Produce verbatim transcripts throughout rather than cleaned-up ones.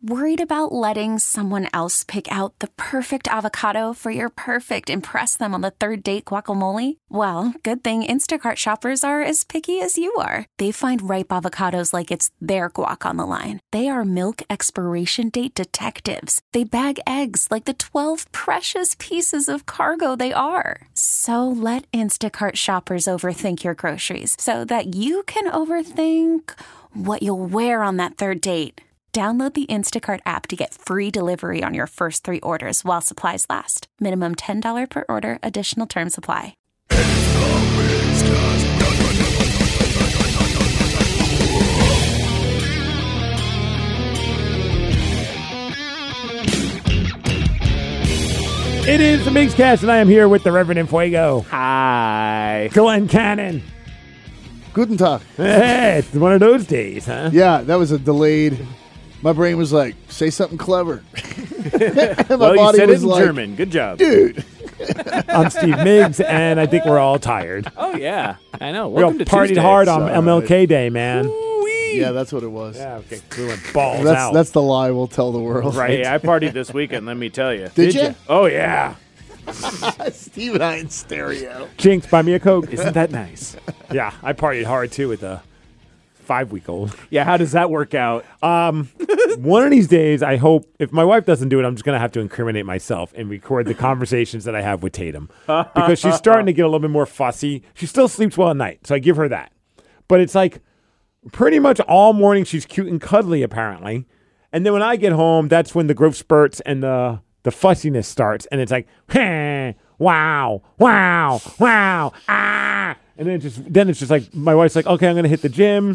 Worried about letting someone else pick out the perfect avocado for your perfect impress them on the third date guacamole? Well, good thing Instacart shoppers are as picky as you are. They find ripe avocados like it's their guac on the line. They are milk expiration date detectives. They bag eggs like the twelve precious pieces of cargo they are. So let Instacart shoppers overthink your groceries so that you can overthink what you'll wear on that third date. Download the Instacart app to get free delivery on your first three orders while supplies last. Minimum ten dollars per order. Additional terms apply. It is the Migs Cast, and I am here with the Reverend Fuego. Hi. Glenn Cannon. Guten Tag. Hey, it's one of those days, huh? Yeah, that was a delayed. My brain was like, say something clever. My well, body you said was it in like, German. Good job. Dude. I'm Steve Miggs, and I think we're all tired. Oh, yeah. I know. We all Welcome to partied Tuesday. hard on Sorry. M L K Day, man. Ooh-wee. Yeah, that's what it was. Yeah, okay. We went balls That's out. that's the lie we'll tell the world. Right. Hey, I partied this weekend, let me tell you. Did ya? Oh, yeah. Steve and I in stereo. Jinx, buy me a Coke. Isn't that nice? Yeah, I partied hard, too, with a five-week-old. Yeah, how does that work out? Um, one of these days, I hope, if my wife doesn't do it, I'm just going to have to incriminate myself and record the conversations that I have with Tatum. Because she's starting to get a little bit more fussy. She still sleeps well at night, so I give her that. But it's like pretty much all morning she's cute and cuddly, apparently. And then when I get home, that's when the growth spurts and the, the fussiness starts. And it's like, hey, wow, wow, wow, ah. And then it just then it's just like, my wife's like, okay, I'm going to hit the gym.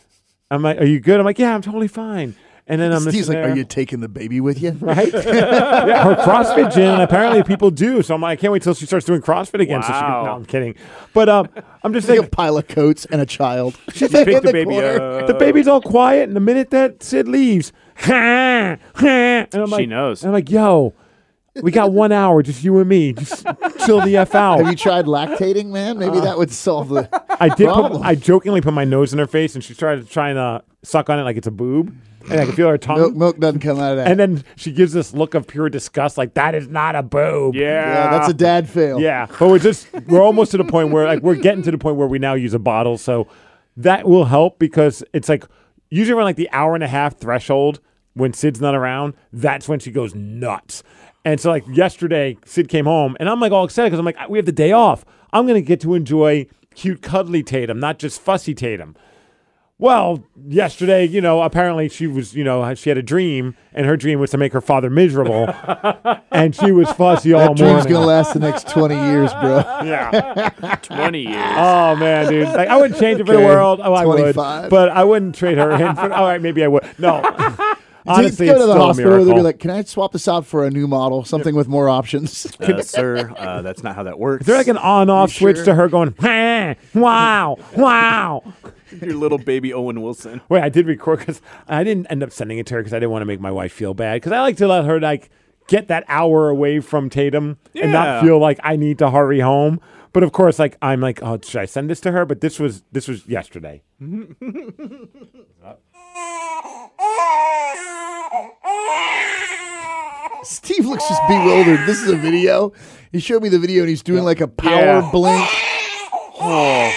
I'm like, are you good? I'm like, yeah, I'm totally fine. And then I'm Steve's like, there. are you taking the baby with you? Right? Yeah, her CrossFit gym, and apparently people do. So I'm like, I can't wait till she starts doing CrossFit again. Wow. So she can, no, I'm kidding. But um, I'm just Like saying, a pile of coats and a child. She in picked the baby corner. up. the baby's all quiet, and the minute that Sid leaves, and I'm She like, knows. and I'm like, yo, we got one hour, just you and me. Just chill the F out. Have you tried lactating, man? Maybe that would solve the I did. Put, problem. I jokingly put my nose in her face, and she started trying to suck on it like it's a boob, and I could feel her tongue. milk, milk doesn't come out of that. And then she gives this look of pure disgust, like that is not a boob. Yeah. yeah, that's a dad fail. Yeah, but we're just we're almost to the point where like we're getting to the point where we now use a bottle, so that will help because it's like usually around like the hour and a half threshold when Sid's not around. That's when she goes nuts. And so like yesterday, Sid came home, and I'm like all excited because I'm like, we have the day off. I'm gonna get to enjoy cute, cuddly Tatum, not just fussy Tatum. Well, yesterday, you know, apparently she was, you know, she had a dream, and her dream was to make her father miserable, and she was fussy all That dream's morning. gonna last the next twenty years, bro. Yeah. twenty years. Oh man, dude! Like I wouldn't change it for the Okay, world. Oh, I would, twenty-five. but I wouldn't trade her in for. All right, maybe I would. No, honestly, go it's to the still a hospital. They'll miracle. be like, "Can I swap this out for a new model, something with more options?" Uh, sir, uh, that's not how that works. Is there like an on-off You switch sure? to her going, "Huh, wow, wow"? Your little baby Owen Wilson. Wait, I did record because I didn't end up sending it to her because I didn't want to make my wife feel bad because I like to let her like get that hour away from Tatum and not Yeah. feel like I need to hurry home. But of course, like I'm like, oh, should I send this to her? But this was this was yesterday. Steve looks just bewildered. This is a video. He showed me the video, and he's doing like a power Yeah. blink. Oh.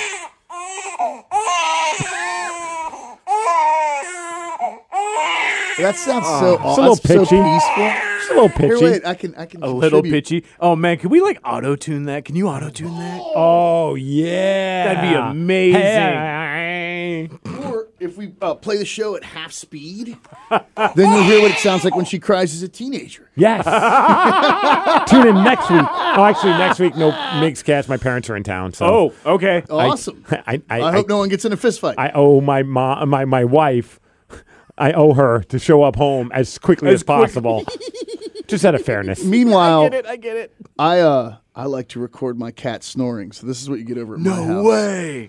That sounds so It's a awesome. little So pitchy. peaceful. It's a little pitchy. Here, wait. I can. I can. A little contribute. pitchy. Oh, man, can we, like, auto-tune that? Can you auto-tune that? Oh yeah, That'd be amazing. Hey. Or if we uh, play the show at half speed, then you'll hear what it sounds like when she cries as a teenager. Yes. Tune in next week. Oh, actually, next week no Migs Cast. My parents are in town, so Oh, okay. Awesome. I I, I, I, hope no one gets in a fist fight. I owe my mom, my my wife. I owe her to show up home as quickly as, As quick- possible. Just out of fairness. Meanwhile, I get it. I get it. I uh I like to record my cat snoring, so this is what you get over at my No house. way.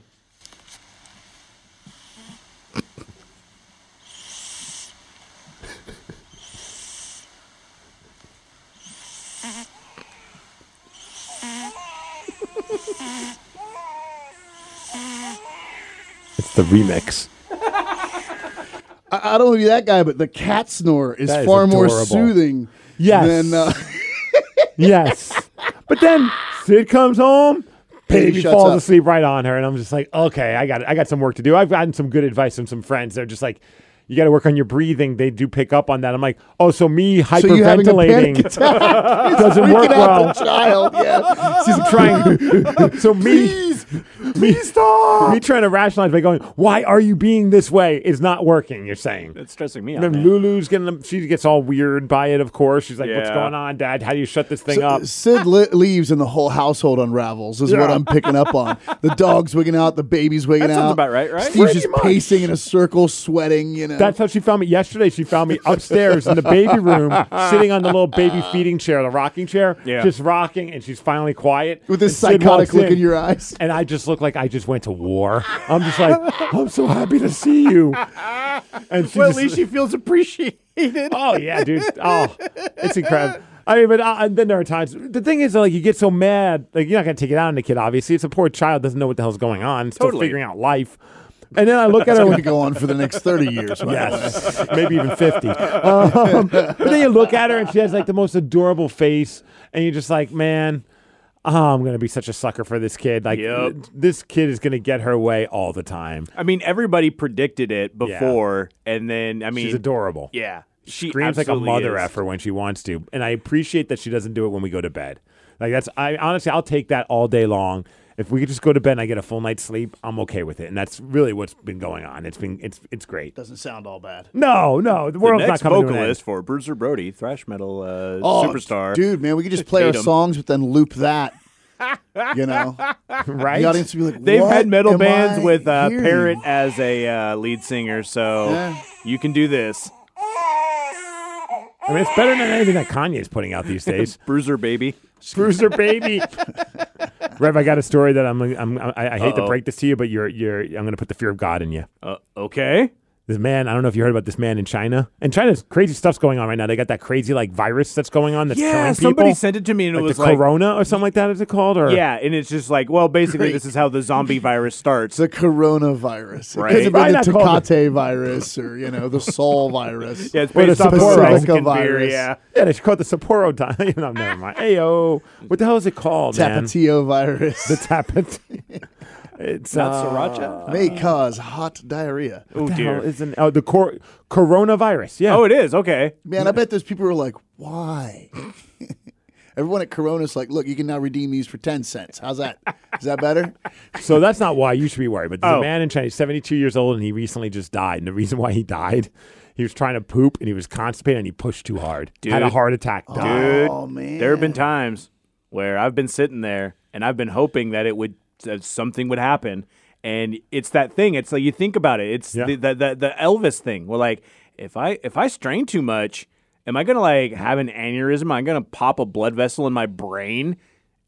It's the remix. I, I don't want to be that guy, but the cat snore is That is far more adorable. soothing Yes. than uh, Yes. But then Sid comes home, Baby baby shuts falls up. asleep right on her, and I'm just like, okay, I got I got some work to do. I've gotten some good advice from some friends. They're just like, you got to work on your breathing. They do pick up on that. I'm like, oh, so me so you having a panic hyperventilating attack. doesn't work Freaking well. out the child. Yeah. She's trying. So me, me, stop. Me trying to rationalize by going, why are you being this way? Is not working. You're saying. It's stressing me And out. then man. Lulu's getting. She gets all weird by it. Of course, she's like, "What's Yeah. going on, Dad? How do you shut this thing So, up?" Sid li- leaves and the whole household unravels is what Yeah. I'm picking up on. The dog's wigging out, the baby's wigging That out. sounds about right, right? Steve's Pretty just much. pacing in a circle, sweating, you know. That's how she found me yesterday. She found me upstairs in the baby room, sitting on the little baby feeding chair, the rocking chair, Yeah. just rocking, and she's finally quiet. With this And Sid psychotic walks look in. in, your eyes. and I just look like I just went to war. I'm just like, I'm so happy to see you. And she Well, at just- least she feels appreciated. Oh yeah, dude. Oh, it's incredible. I mean, but uh, and then there are times. The thing is, like, you get so mad, like you're not gonna take it out on the kid. Obviously, it's a poor child, doesn't know what the hell's going on, still Totally. figuring out life. And then I look at It's her. going to go on for the next thirty years. by the way. Yes, maybe even fifty. Um, but then you look at her and she has like the most adorable face, and you're just like, man, oh, I'm gonna be such a sucker for this kid. Like, Yep. this kid is gonna get her way all the time. I mean, everybody predicted it before, and then I mean, She's adorable. yeah, she Screams like a absolutely mother is. effer when she wants to, and I appreciate that she doesn't do it when we go to bed. Like that's, I honestly, I'll take that all day long. If we could just go to bed and I get a full night's sleep, I'm okay with it, and that's really what's been going on. It's been, it's, it's great. Doesn't sound all bad. No, no, the The world's next not coming to an vocalist end. for Bruiser Brody, thrash metal uh, Oh, superstar. dude, man, we could just play our Hate 'em. songs, but then loop that. You know, Right? the audience would be like, They've "What had metal am bands I with uh, hearing?" Parrot as a uh, lead singer, so Yeah. you can do this. I mean, it's better than anything that Kanye's putting out these days. Bruiser baby. Bruiser baby. Rev, I got a story that I'm. I'm I, I hate to Uh-oh. break this to you, but you're. You're. I'm going to put the fear of God in you. Uh, okay. This man. I don't know if you heard about this man in China. And China's crazy stuff's going on right now. They got that crazy like virus that's going on that's Yeah, killing somebody people. sent it to me, and like it was the like, Corona or something like that. Is it called? Or yeah, and it's just like, well, basically, Great. this is how the zombie virus starts. The coronavirus. Right. It could have Why been the not call it- Tecate virus or, you know, the Sol virus. Yeah, it's Or the based off of Sapporo. Mexican beer. virus. Yeah. Yeah, they should call it the Sapporo time. no, never mind. Ayo, what the hell is it called, man? Tapatio virus. The Tapat. It's Not uh, sriracha? May cause hot diarrhea. Oh What the hell dear. is an, oh, the cor- coronavirus. Yeah. Oh, it is okay. Man, I bet those people were like, why? Everyone at Corona's like, look, you can now redeem these for ten cents. How's that? Is that better? So that's not why you should be worried. But there's Oh. a man in China, he's seventy-two years old, and he recently just died. And the reason why he died, he was trying to poop, and he was constipated, and he pushed too hard. Had a Dude. heart attack. Died. Dude, Oh, man. there have been times where I've been sitting there and I've been hoping that it would that something would happen. And it's that thing. It's like you think about it. It's Yeah. the, the the the Elvis thing. Well, like if I if I strain too much, am I gonna like have an aneurysm? Am I gonna pop a blood vessel in my brain?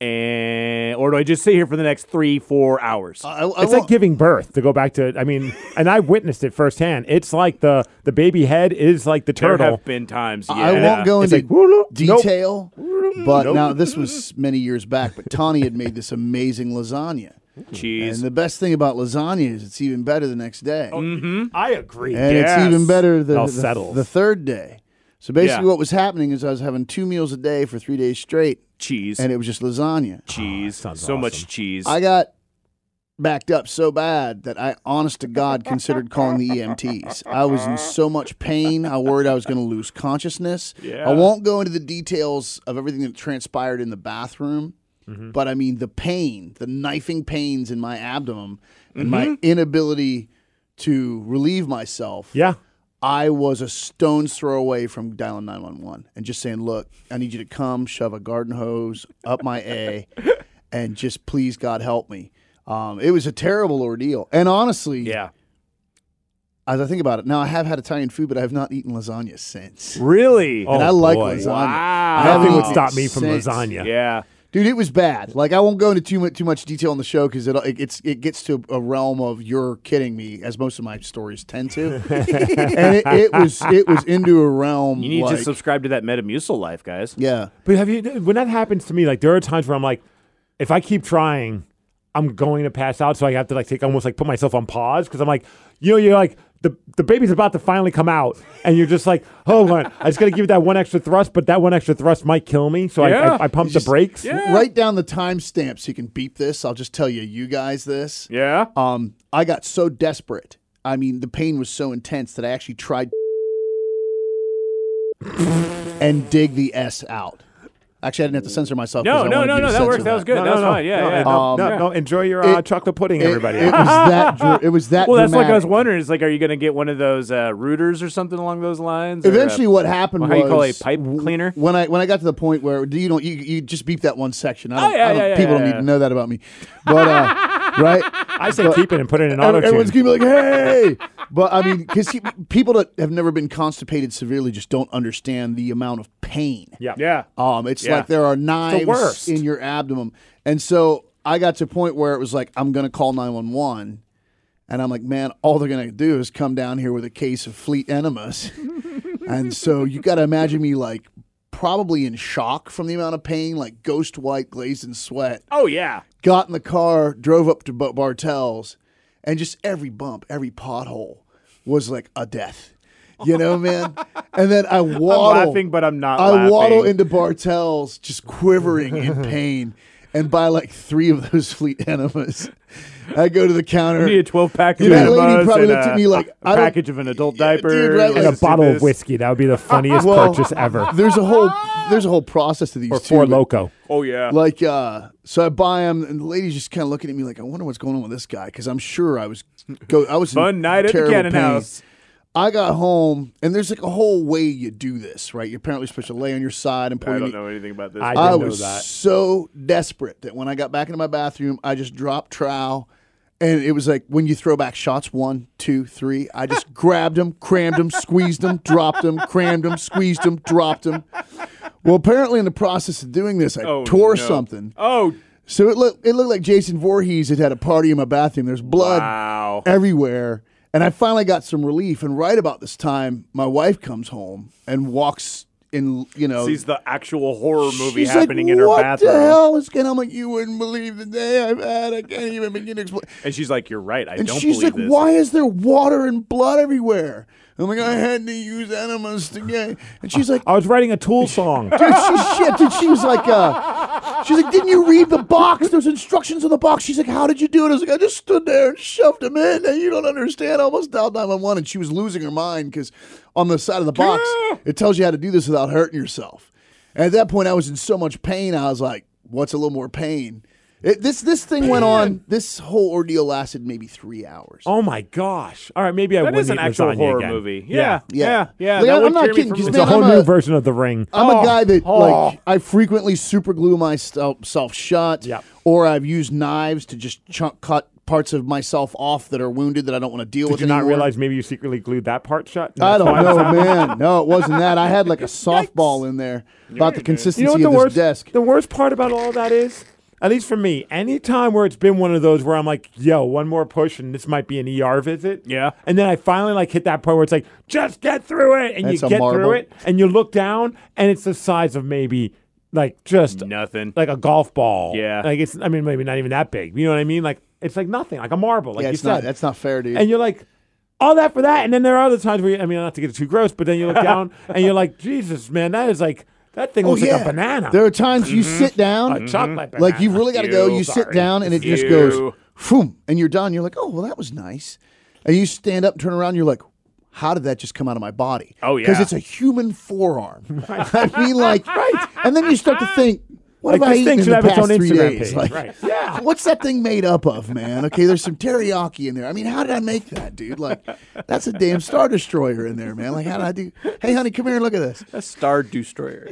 And or do I just sit here for the next three four hours? I, I It's won't- like giving birth, to go back to, I mean, and I witnessed it firsthand. It's like the, the baby head is like the there turtle. have been times. Yeah. I won't go It's into like, whoop, nope. detail, but now this was many years back, but Tawny had made this amazing lasagna. Cheese. And the best thing about lasagna is it's even better the next day. I agree. and yes. it's even better the, It all the, settles. the third day. So basically Yeah. what was happening is I was having two meals a day for three days straight, cheese. and it was just lasagna. cheese. sounds so awesome. much cheese. I got backed up so bad that I, honest to God, considered calling the E M Ts. I was in so much pain. I worried I was going to lose consciousness. Yeah. I won't go into the details of everything that transpired in the bathroom, Mm-hmm. but I mean the pain, the knifing pains in my abdomen, and Mm-hmm. my inability to relieve myself. Yeah. I was a stone's throw away from dialing nine one one and just saying, look, I need you to come shove a garden hose up my A and just please, God, help me. Um, it was a terrible ordeal. And honestly, yeah. as I think about it, now I have had Italian food, but I have not eaten lasagna since. Really? Oh, and I like boy. lasagna. Wow. I Nothing haven't would eaten stop it me from since. lasagna. Yeah. Dude, it was bad. Like I won't go into too much too much detail in the show because it, it it's it gets to a realm of you're kidding me, as most of my stories tend to. and it, it was it was into a realm. You need like, to subscribe to that Metamucil life, guys. Yeah. But have you, when that happens to me, like there are times where I'm like, if I keep trying, I'm going to pass out. So I have to like take almost like put myself on pause because I'm like, you know, you're like the the baby's about to finally come out, and you're just like, oh, man, I just got to give it that one extra thrust, but that one extra thrust might kill me, so Yeah. I, I, I pump the Just- brakes. Yeah. Write down the timestamp so you can beep this. I'll just tell you, you guys this. Yeah. Um, I got so desperate. I mean, the pain was so intense that I actually tried and dig the S out. Actually, I didn't have to censor myself. 'cause No, I no, wanted no, you to no. That censor works. That was good. No, That was no, no. fine. Yeah, no, yeah. No, Um, no, yeah. no, enjoy your uh, It- chocolate pudding, It, everybody. it was that. dr- It was that. Well, that's like I was dramatic. wondering. Is like, are you going to get one of those uh, rooters or something along those lines? Or, uh, Eventually, what happened how was you call it, a pipe cleaner? When I when I got to the point where do you don't you, you just beep that one section. I don't, Oh, yeah, I don't, yeah, yeah, people yeah, don't yeah. need to know that about me, but uh, right. I say keep it and put it in auto Every- Everyone's tune. gonna be like, "Hey!" But I mean, because people that have never been constipated severely just don't understand the amount of pain. Yeah. Yeah. Um, it's Yeah. like there are knives worst. in your abdomen, and so I got to a point where it was like, I'm gonna call nine one one, and I'm like, man, all they're gonna do is come down here with a case of Fleet enemas, and so you got to imagine me like probably in shock from the amount of pain, like ghost white, glazed in sweat. Oh yeah. Got in the car, drove up to Bar- Bartell's, and just every bump, every pothole was like a death. You know, man? And then I waddle. I'm laughing, but I'm not I laughing. waddle into Bartell's, just quivering in pain, and buy like three of those Fleet enemas. I go to the counter. I need a twelve pack of Yeah, that lady enemas probably and looked a, at me like, a I don't- package of an adult Yeah, diaper. dude, right, And let's a do bottle of this. whiskey. That would be the funniest Well, purchase ever. There's a whole there's a whole process to these Or too, Four but- Loco. Oh yeah. Like, uh, so I buy them, and the lady's just kind of looking at me like, I wonder what's going on with this guy, because I'm sure I was go. I was in Fun night at the terrible Cannon pain. House. I got home, and there's like a whole way you do this, right? You're apparently supposed to lay on your side and pull I your don't knee- know anything about this. I I didn't know was that. so desperate that when I got back into my bathroom, I just dropped trowel. And it was like when you throw back shots, one, two, three. I just grabbed them, crammed them, squeezed them, dropped them, crammed them, squeezed them, dropped them. Well, apparently in the process of doing this, I Oh, tore no. something. Oh So it looked it looked like Jason Voorhees had had a party in my bathroom. There's blood wow. everywhere. And I finally got some relief. And right about this time, my wife comes home and walks in, you know. Sees the actual horror movie she's happening like, in her what bathroom. the hell is going on? I'm like, you wouldn't believe the day I've had. I can't even begin to explain. And she's like, "You're right. I And don't she's believe like, this." why is there water and blood everywhere? I'm like, I had to use enemas to get. And she's like, I was writing a Tool song. dude, she shit. Dude, she was like, uh, she's like, didn't you read the box? There's instructions on the box. She's like, how did you do it? I was like, I just stood there and shoved them in. And you don't understand. I almost dialed nine one one. And she was losing her mind because on the side of the box, it tells you how to do this without hurting yourself. And at that point, I was in so much pain. I was like, what's a little more pain? It, this this thing went on. This whole ordeal lasted maybe three hours. Oh my gosh! All right, maybe I That wouldn't is an eat actual lasagna horror again. movie. Yeah, Yeah. yeah, yeah. Like, that I'm would not cheer me kidding, from 'cause the It's man, a whole I'm new a- version of The Ring. I'm Oh, a guy that oh. like I frequently super glue myself self shut, Yep. or I've used knives to just chunk cut parts of myself off that are wounded that I don't want to deal Did with you not anymore. realize maybe you secretly glued that part shut? And I that's don't why it know, was happening? man. No, it wasn't that. I had like a softball in there about the consistency You know what of the this worst? desk. The worst part about all that is, at least for me, any time where it's been one of those where I'm like, yo, one more push and this might be an E R visit. Yeah. And then I finally like hit that point where it's like, just get through it. And That's you a get marble. through it and you look down and it's the size of maybe like just Nothing. like a golf ball. Yeah. Like it's, I mean, maybe not even that big. You know what I mean? Like it's like nothing, like a marble, like yeah, you it's not. said. That's not fair, dude. And you're like, all that for that. And then there are other times where, you, I mean, not to get too gross, but then you look down and you're like, Jesus, man, that is like, that thing oh looks yeah, like a banana. There are times you sit down, a chocolate banana. like you really got to go. Ew. You sit Sorry. down and it just Ew. goes, boom, and you're done. You're like, oh well, that was nice. And you stand up, and turn around, and you're like, how did that just come out of my body? Oh, because yeah. it's a human forearm. I mean, like, right. And then you start to think, what Like, have I this thing eaten in should the have its past own three Instagram days? page. Like, Right. Yeah. what's that thing made up of, man? Okay, there's some teriyaki in there. I mean, how did I make that, dude? Like, that's a damn Star Destroyer in there, man. Like, how did I do? Hey, honey, come here and look at this. A Star Destroyer.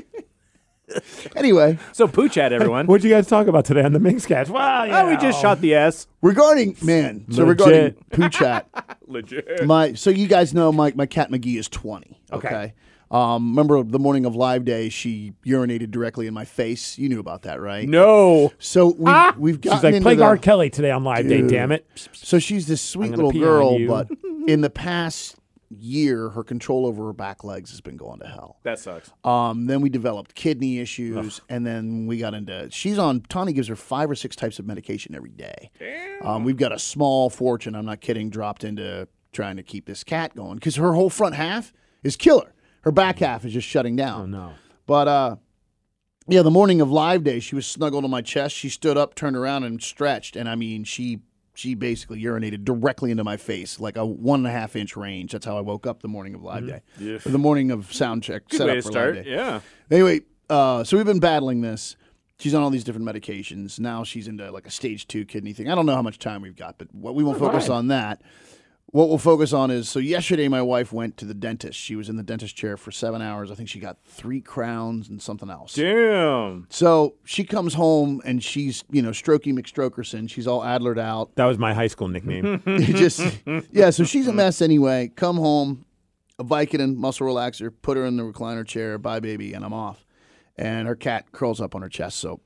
Anyway, So poo chat, everyone. What'd you guys talk about today on the Minx Cast? Well, you Oh, we know. just shot the S. regarding man, so Legit. regarding poo chat, Legit. my so you guys know my my cat McGee is twenty. Okay. Okay. Um, remember the morning of Live Day, she urinated directly in my face. You knew about that, right? No. So we we've gotten She's like, into play the, R. Kelly today on Live Day, Dude. damn it. So she's this sweet gonna little pee on girl, you. but in the past year, her control over her back legs has been going to hell. That sucks. Um, then we developed kidney issues, and then we got into. She's on. Tawny gives her five or six types of medication every day. Um, we've got a small fortune. I'm not kidding. Dropped into trying to keep this cat going because her whole front half is killer. Her back half is just shutting down. Oh, no. But, uh, yeah, the morning of live day, she was snuggled on my chest. She stood up, turned around, and stretched. And, I mean, she she basically urinated directly into my face, like a one and a half inch range. That's how I woke up the morning of live day. Yeah. Or the morning of sound check. Good set way up to for start. live day. Yeah. Anyway, uh, so we've been battling this. She's on all these different medications. Now she's into like a stage two kidney thing. I don't know how much time we've got, but what we won't focus on that. What we'll focus on is, so yesterday my wife went to the dentist. She was in the dentist chair for seven hours. I think she got three crowns and something else. Damn. So she comes home and she's, you know, Strokey McStrokerson. She's all Adlered out. That was my high school nickname. Just yeah, so she's a mess anyway. Come home, a Vicodin, muscle relaxer, put her in the recliner chair, bye baby, and I'm off. And her cat curls up on her chest. So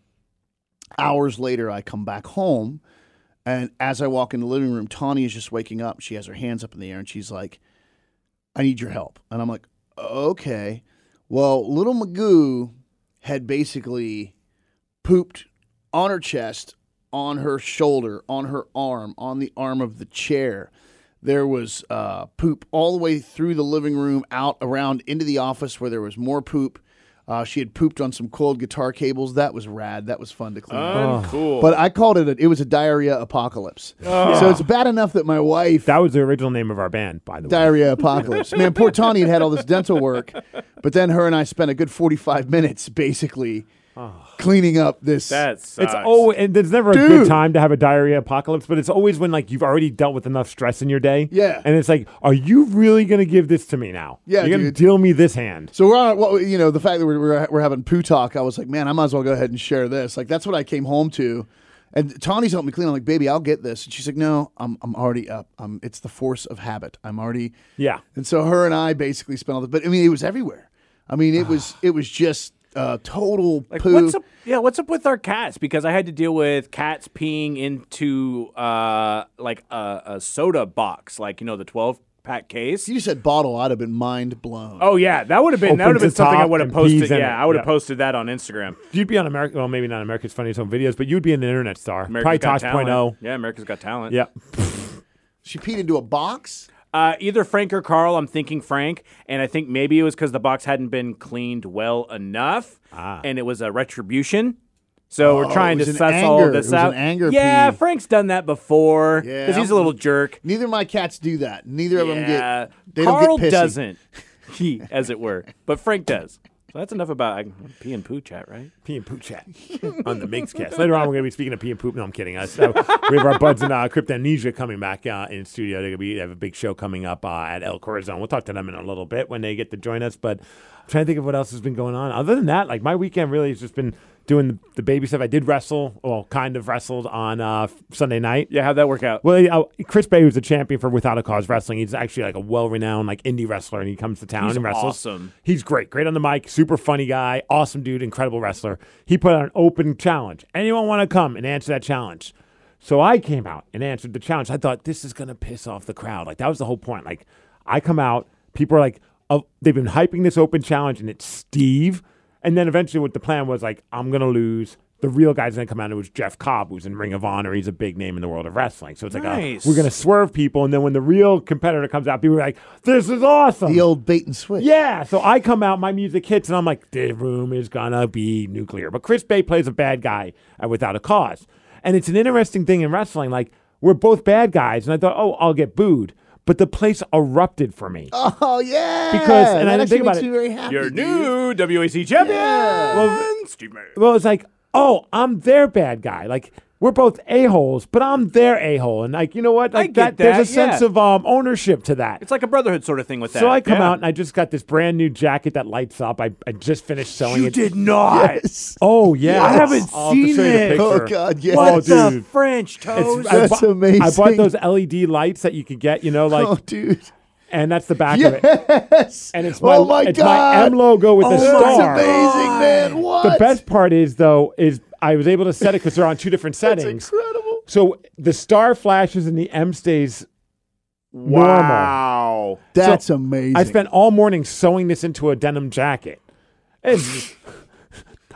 hours later, I come back home, and as I walk in the living room, Tawny is just waking up. She has her hands up in the air, and she's like, I need your help. And I'm like, okay. Well, little Magoo had basically pooped on her chest, on her shoulder, on her arm, on the arm of the chair. There was uh, poop all the way through the living room, out around into the office where there was more poop. Uh, she had pooped on some coiled guitar cables. That was rad. That was fun to clean up. Uncool. But I called it, a, it was a diarrhea apocalypse. So it's bad enough that my wife... That was the original name of our band, by the way. Diarrhea apocalypse. Man, poor Tawny had had all this dental work, but then her and I spent a good forty-five minutes basically cleaning up this. That sucks. It's always, and there's never a Dude. good time to have a diarrhea apocalypse, but it's always when like you've already dealt with enough stress in your day. Yeah. And it's like, are you really going to give this to me now? Yeah, You're going to dude. deal me this hand. So we're on, well, you know, the fact that we're, we're, we're having poo talk, I was like, man, I might as well go ahead and share this. Like, that's what I came home to. And Tawny's helping me clean. I'm like, baby, I'll get this. And she's like, no, I'm I'm already up. I'm, it's the force of habit. I'm already. Yeah. And so her and I basically spent all the, but I mean, it was everywhere. I mean, it was, it was just uh, total Like poo. what's up? Yeah, what's up with our cats? Because I had to deal with cats peeing into uh like a, a soda box, like you know the twelve pack case. You said bottle, I'd have been mind blown. Oh yeah, that would have been that would have Opens been the something I top would have and posted. pees in Yeah, it. I would have Yeah. posted that on Instagram. You'd be on America. Well, maybe not America's Funniest Home Videos, but you'd be an internet star. America's Probably Got Tosh Talent. point oh. Yeah, America's Got Talent. Yeah. She peed into a box? Uh, either Frank or Carl. I'm thinking Frank, and I think maybe it was because the box hadn't been cleaned well enough, Ah. and it was a retribution. So we're Oh, trying it to was suss an all anger. of this It was out. an anger yeah, pee. Frank's done that before Yeah, because he's a I'm- little jerk. Neither of my cats do that. Neither of them Yeah, get. They Carl don't get pissy. doesn't, he, as it were, but Frank does. So that's enough about I, pee and poo chat, right? Pee and Poop Chat on the Minx Cast. Later on, we're going to be speaking of Pee and Poop. No, I'm kidding. Uh, so we have our buds in uh, Cryptamnesia coming back uh, in studio. They're going to be they have a big show coming up uh, at El Corazon. We'll talk to them in a little bit when they get to join us. But I'm trying to think of what else has been going on. Other than that, like my weekend really has just been doing the, the baby stuff. I did wrestle, well, kind of wrestled on uh, Sunday night. Yeah, how'd that work out? Well, uh, Chris Bay was the champion for Without a Cause Wrestling. He's actually like a well-renowned like indie wrestler, and he comes to town He's and wrestles. awesome. He's great, great on the mic, super funny guy, awesome dude, incredible wrestler. He put out an open challenge. Anyone want to come and answer that challenge? So I came out and answered the challenge. I thought this is gonna piss off the crowd. Like that was the whole point. Like I come out, people are like, oh, they've been hyping this open challenge, and it's Steve. And then eventually, what the plan was, like, I'm gonna lose. The real guy's going to come out. It was Jeff Cobb, who's in Ring of Honor. He's a big name in the world of wrestling. So it's like, Nice. uh, we're going to swerve people. And then when the real competitor comes out, people are like, this is awesome. The old bait and switch. Yeah. So I come out, my music hits, and I'm like, the room is going to be nuclear. But Chris Bay plays a bad guy uh, without a cause. And it's an interesting thing in wrestling. Like, we're both bad guys. And I thought, oh, I'll get booed. But the place erupted for me. Oh yeah. Because- and I that didn't think actually about makes it. me very happy. Your dude. new W A C champion, Yeah. Steve May. Well, it's like, oh, I'm their bad guy. Like, we're both a-holes, but I'm their a-hole. And, like, you know what? Like get There's a that, sense yeah. of um, ownership to that. It's like a brotherhood sort of thing with that. So I come Yeah. out, and I just got this brand new jacket that lights up. I, I just finished sewing You it. did not. Yes. Oh, yeah. I haven't I'll have to seen show you the it. picture. Oh god. Yes. What Oh, the dude. French toast? I That's bu- amazing. I bought those L E D lights that you could get, you know, like, Oh dude. and that's the back of it. Yes. And it's my, oh my it's god. my M logo with oh, the That's star. amazing, man. What? The best part is, though, is I was able to set it because they're on two different That's settings. incredible. So the star flashes and the M stays normal. Wow. That's So, amazing. I spent all morning sewing this into a denim jacket. And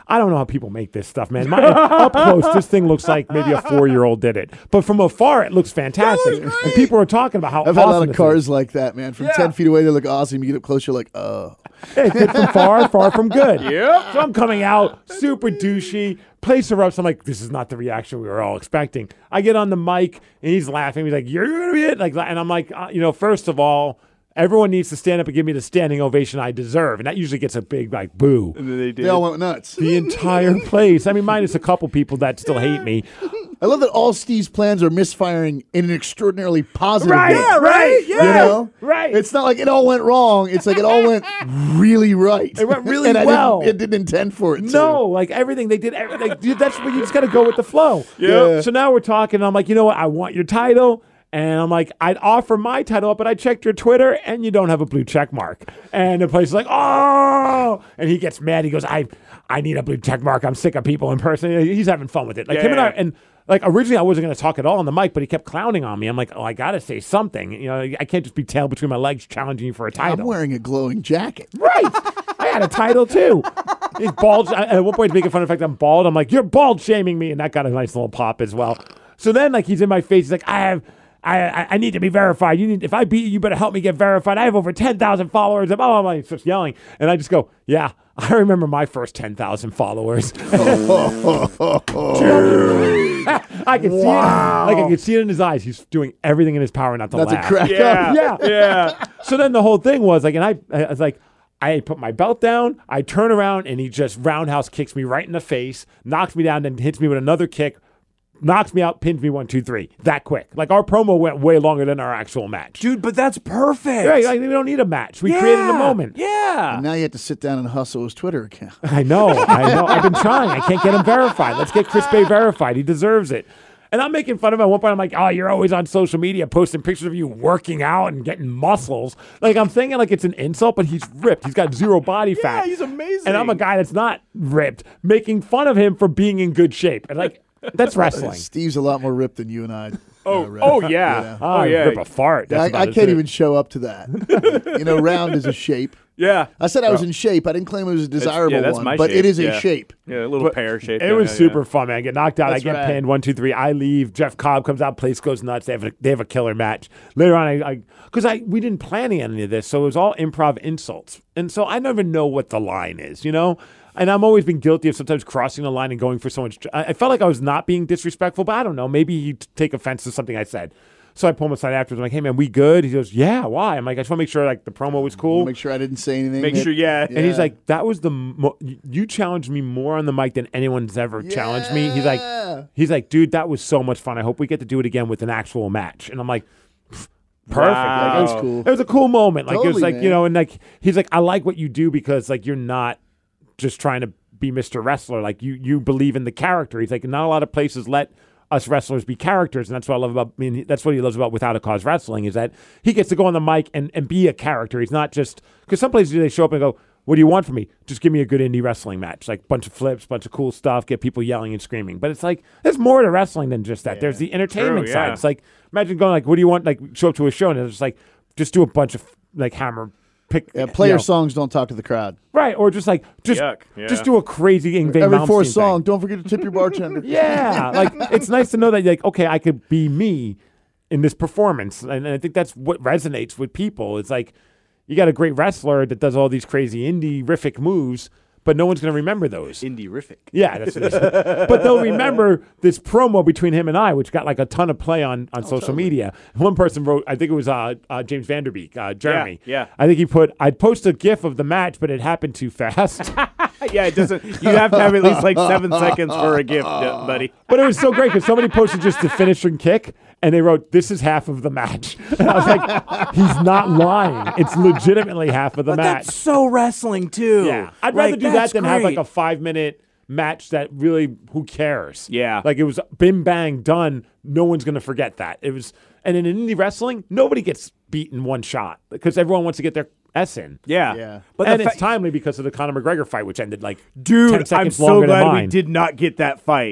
I don't know how people make this stuff, man. My, up close, this thing looks like maybe a four-year-old did it. But from afar, it looks fantastic. And people are talking about how I've awesome had a lot of this cars is. like that, man. From Yeah. ten feet away, they look awesome. You get up close, you're like, oh. Hey, good from far, far from good. Yep. So I'm coming out super douchey, place erupts. I'm like, this is not the reaction we were all expecting. I get on the mic and he's laughing. He's like, you're gonna be it, like, and I'm like, uh, you know, first of all, everyone needs to stand up and give me the standing ovation I deserve, and that usually gets a big like boo. And then they did. They all went nuts. The entire place. I mean, minus a couple people that still hate me. I love that all Steve's plans are misfiring in an extraordinarily positive Right, way. yeah, right, You yeah, know? right. It's not like it all went wrong. It's like it all went really right. It went really and I well. Didn't, it didn't intend for it to. No, like everything they did, every- like, dude, that's what you just got to go with the flow. Yeah. So now we're talking. And I'm like, you know what? I want your title. And I'm like, I'd offer my title up, but I checked your Twitter and you don't have a blue check mark. And the place is like, oh, and he gets mad. He goes, I, I need a blue check mark. I'm sick of people in person. He's having fun with it. Like Yeah, him and I, yeah. and like originally I wasn't going to talk at all on the mic, but he kept clowning on me. I'm like, oh, I got to say something. You know, I can't just be tail between my legs challenging you for a title. I'm wearing a glowing jacket. Right. I had a title too. He's bald. I- At one point, he's making fun of the fact I'm bald. I'm like, you're bald shaming me. And that got a nice little pop as well. So then, like, he's in my face. He's like, I have, I, I, I need to be verified. You need, if I beat you, you better help me get verified. I have over ten thousand followers. And oh, my, he starts yelling. And I just go, yeah, I remember my first ten thousand followers. I can see it. Like, I can see it in his eyes. He's doing everything in his power not to That's a laugh. crack Yeah. Yeah. Yeah. So then the whole thing was like, and I, I was like, I put my belt down, I turn around, and he just roundhouse kicks me right in the face, knocks me down, then hits me with another kick, knocks me out, pins me one, two, three. That quick. Like our promo went way longer than our actual match. Dude, but that's perfect. Right, like, we don't need a match. We yeah. created a moment. Yeah. And now you have to sit down and hustle his Twitter account. I know, I know. I've been trying. I can't get him verified. Let's get Chris Bay verified. He deserves it. And I'm making fun of him. At one point, I'm like, oh, you're always on social media posting pictures of you working out and getting muscles. Like, I'm thinking like it's an insult, but he's ripped. He's got zero body fat. Yeah, he's amazing. And I'm a guy that's not ripped, making fun of him for being in good shape. And like, that's wrestling. Steve's a lot more ripped than you and I. Oh, uh, Rev. oh yeah. Yeah. Oh, Oh yeah. rip a fart. That's I, about I it, can't too. even show up to that. You know, round is a shape. Yeah. I said I was in shape. I didn't claim it was a desirable yeah, that's one, my but shape. it is a Yeah. shape. Yeah, a little pear shape. It yeah, was yeah, super yeah. fun, man. I get knocked out. That's I get rad. pinned. One, two, three. I leave. Jeff Cobb comes out. Place goes nuts. They have a, they have a killer match. Later on, I because I, we didn't plan any of this, so it was all improv insults, and so I never know what the line is, you know. And I'm always been guilty of sometimes crossing the line and going for so much. I, I felt like I was not being disrespectful, but I don't know. Maybe he'd take offense to something I said. So I pull him aside afterwards. I'm like, hey, man, we good? He goes, yeah, why? I'm like, I just want to make sure like the promo was cool. Make sure I didn't say anything. Make that- sure, yeah. And he's like, that was the mo- you challenged me more on the mic than anyone's ever challenged me. He's like, Yeah. he's like, dude, that was so much fun. I hope we get to do it again with an actual match. And I'm like, pff, perfect. Wow. Like, That it was was cool. It was a cool moment. Like it was Totally, like you man. know, and like he's like, I like what you do because like you're not just trying to be Mister Wrestler. Like you you believe in the character. He's like, not a lot of places let us wrestlers be characters, and that's what I love about. I mean, that's what he loves about Without a Cause Wrestling is that he gets to go on the mic and, and be a character. He's not just because some places they show up and go, "What do you want from me? Just give me a good indie wrestling match, like bunch of flips, bunch of cool stuff, get people yelling and screaming." But it's like there's more to wrestling than just that. There's the entertainment True, side. yeah. It's like imagine going like, "What do you want?" Like show up to a show and it's just like just do a bunch of like hammer. Pick, Yeah, play you your know. songs, don't talk to the crowd. Right, or just like just Yuck, yeah. just do a crazy Ingve Every Malmsteen fourth thing. song, don't forget to tip your bartender. Yeah, like it's nice to know that like okay, I could be me in this performance, and I think that's what resonates with people. It's like you got a great wrestler that does all these crazy indie-rific moves, but no one's going to remember those. Indie-rific. Yeah, that's what it is. But they'll remember this promo between him and I, which got like a ton of play on, on social media. One person wrote, I think it was uh, uh, James Vanderbeek, uh, Jeremy. yeah. I think he put, I'd post a GIF of the match, but it happened too fast. Yeah, it doesn't. You have to have at least like seven seconds for a gift, uh, buddy. But it was so great because somebody posted just the finishing kick, and they wrote, "This is half of the match." And I was like, "He's not lying. It's legitimately half of the But match." that's so wrestling too. Yeah, I'd Like, rather do that that's than have like great. a five minute match that really who cares. Yeah. like it was bim bang done. No one's gonna forget that. It was, and in indie wrestling, nobody gets beaten one shot because everyone wants to get their S in. Yeah, Yeah. But and the it's fa- timely because of the Conor McGregor fight, which ended like dude, ten I'm seconds so longer than glad we mine. did not get that fight.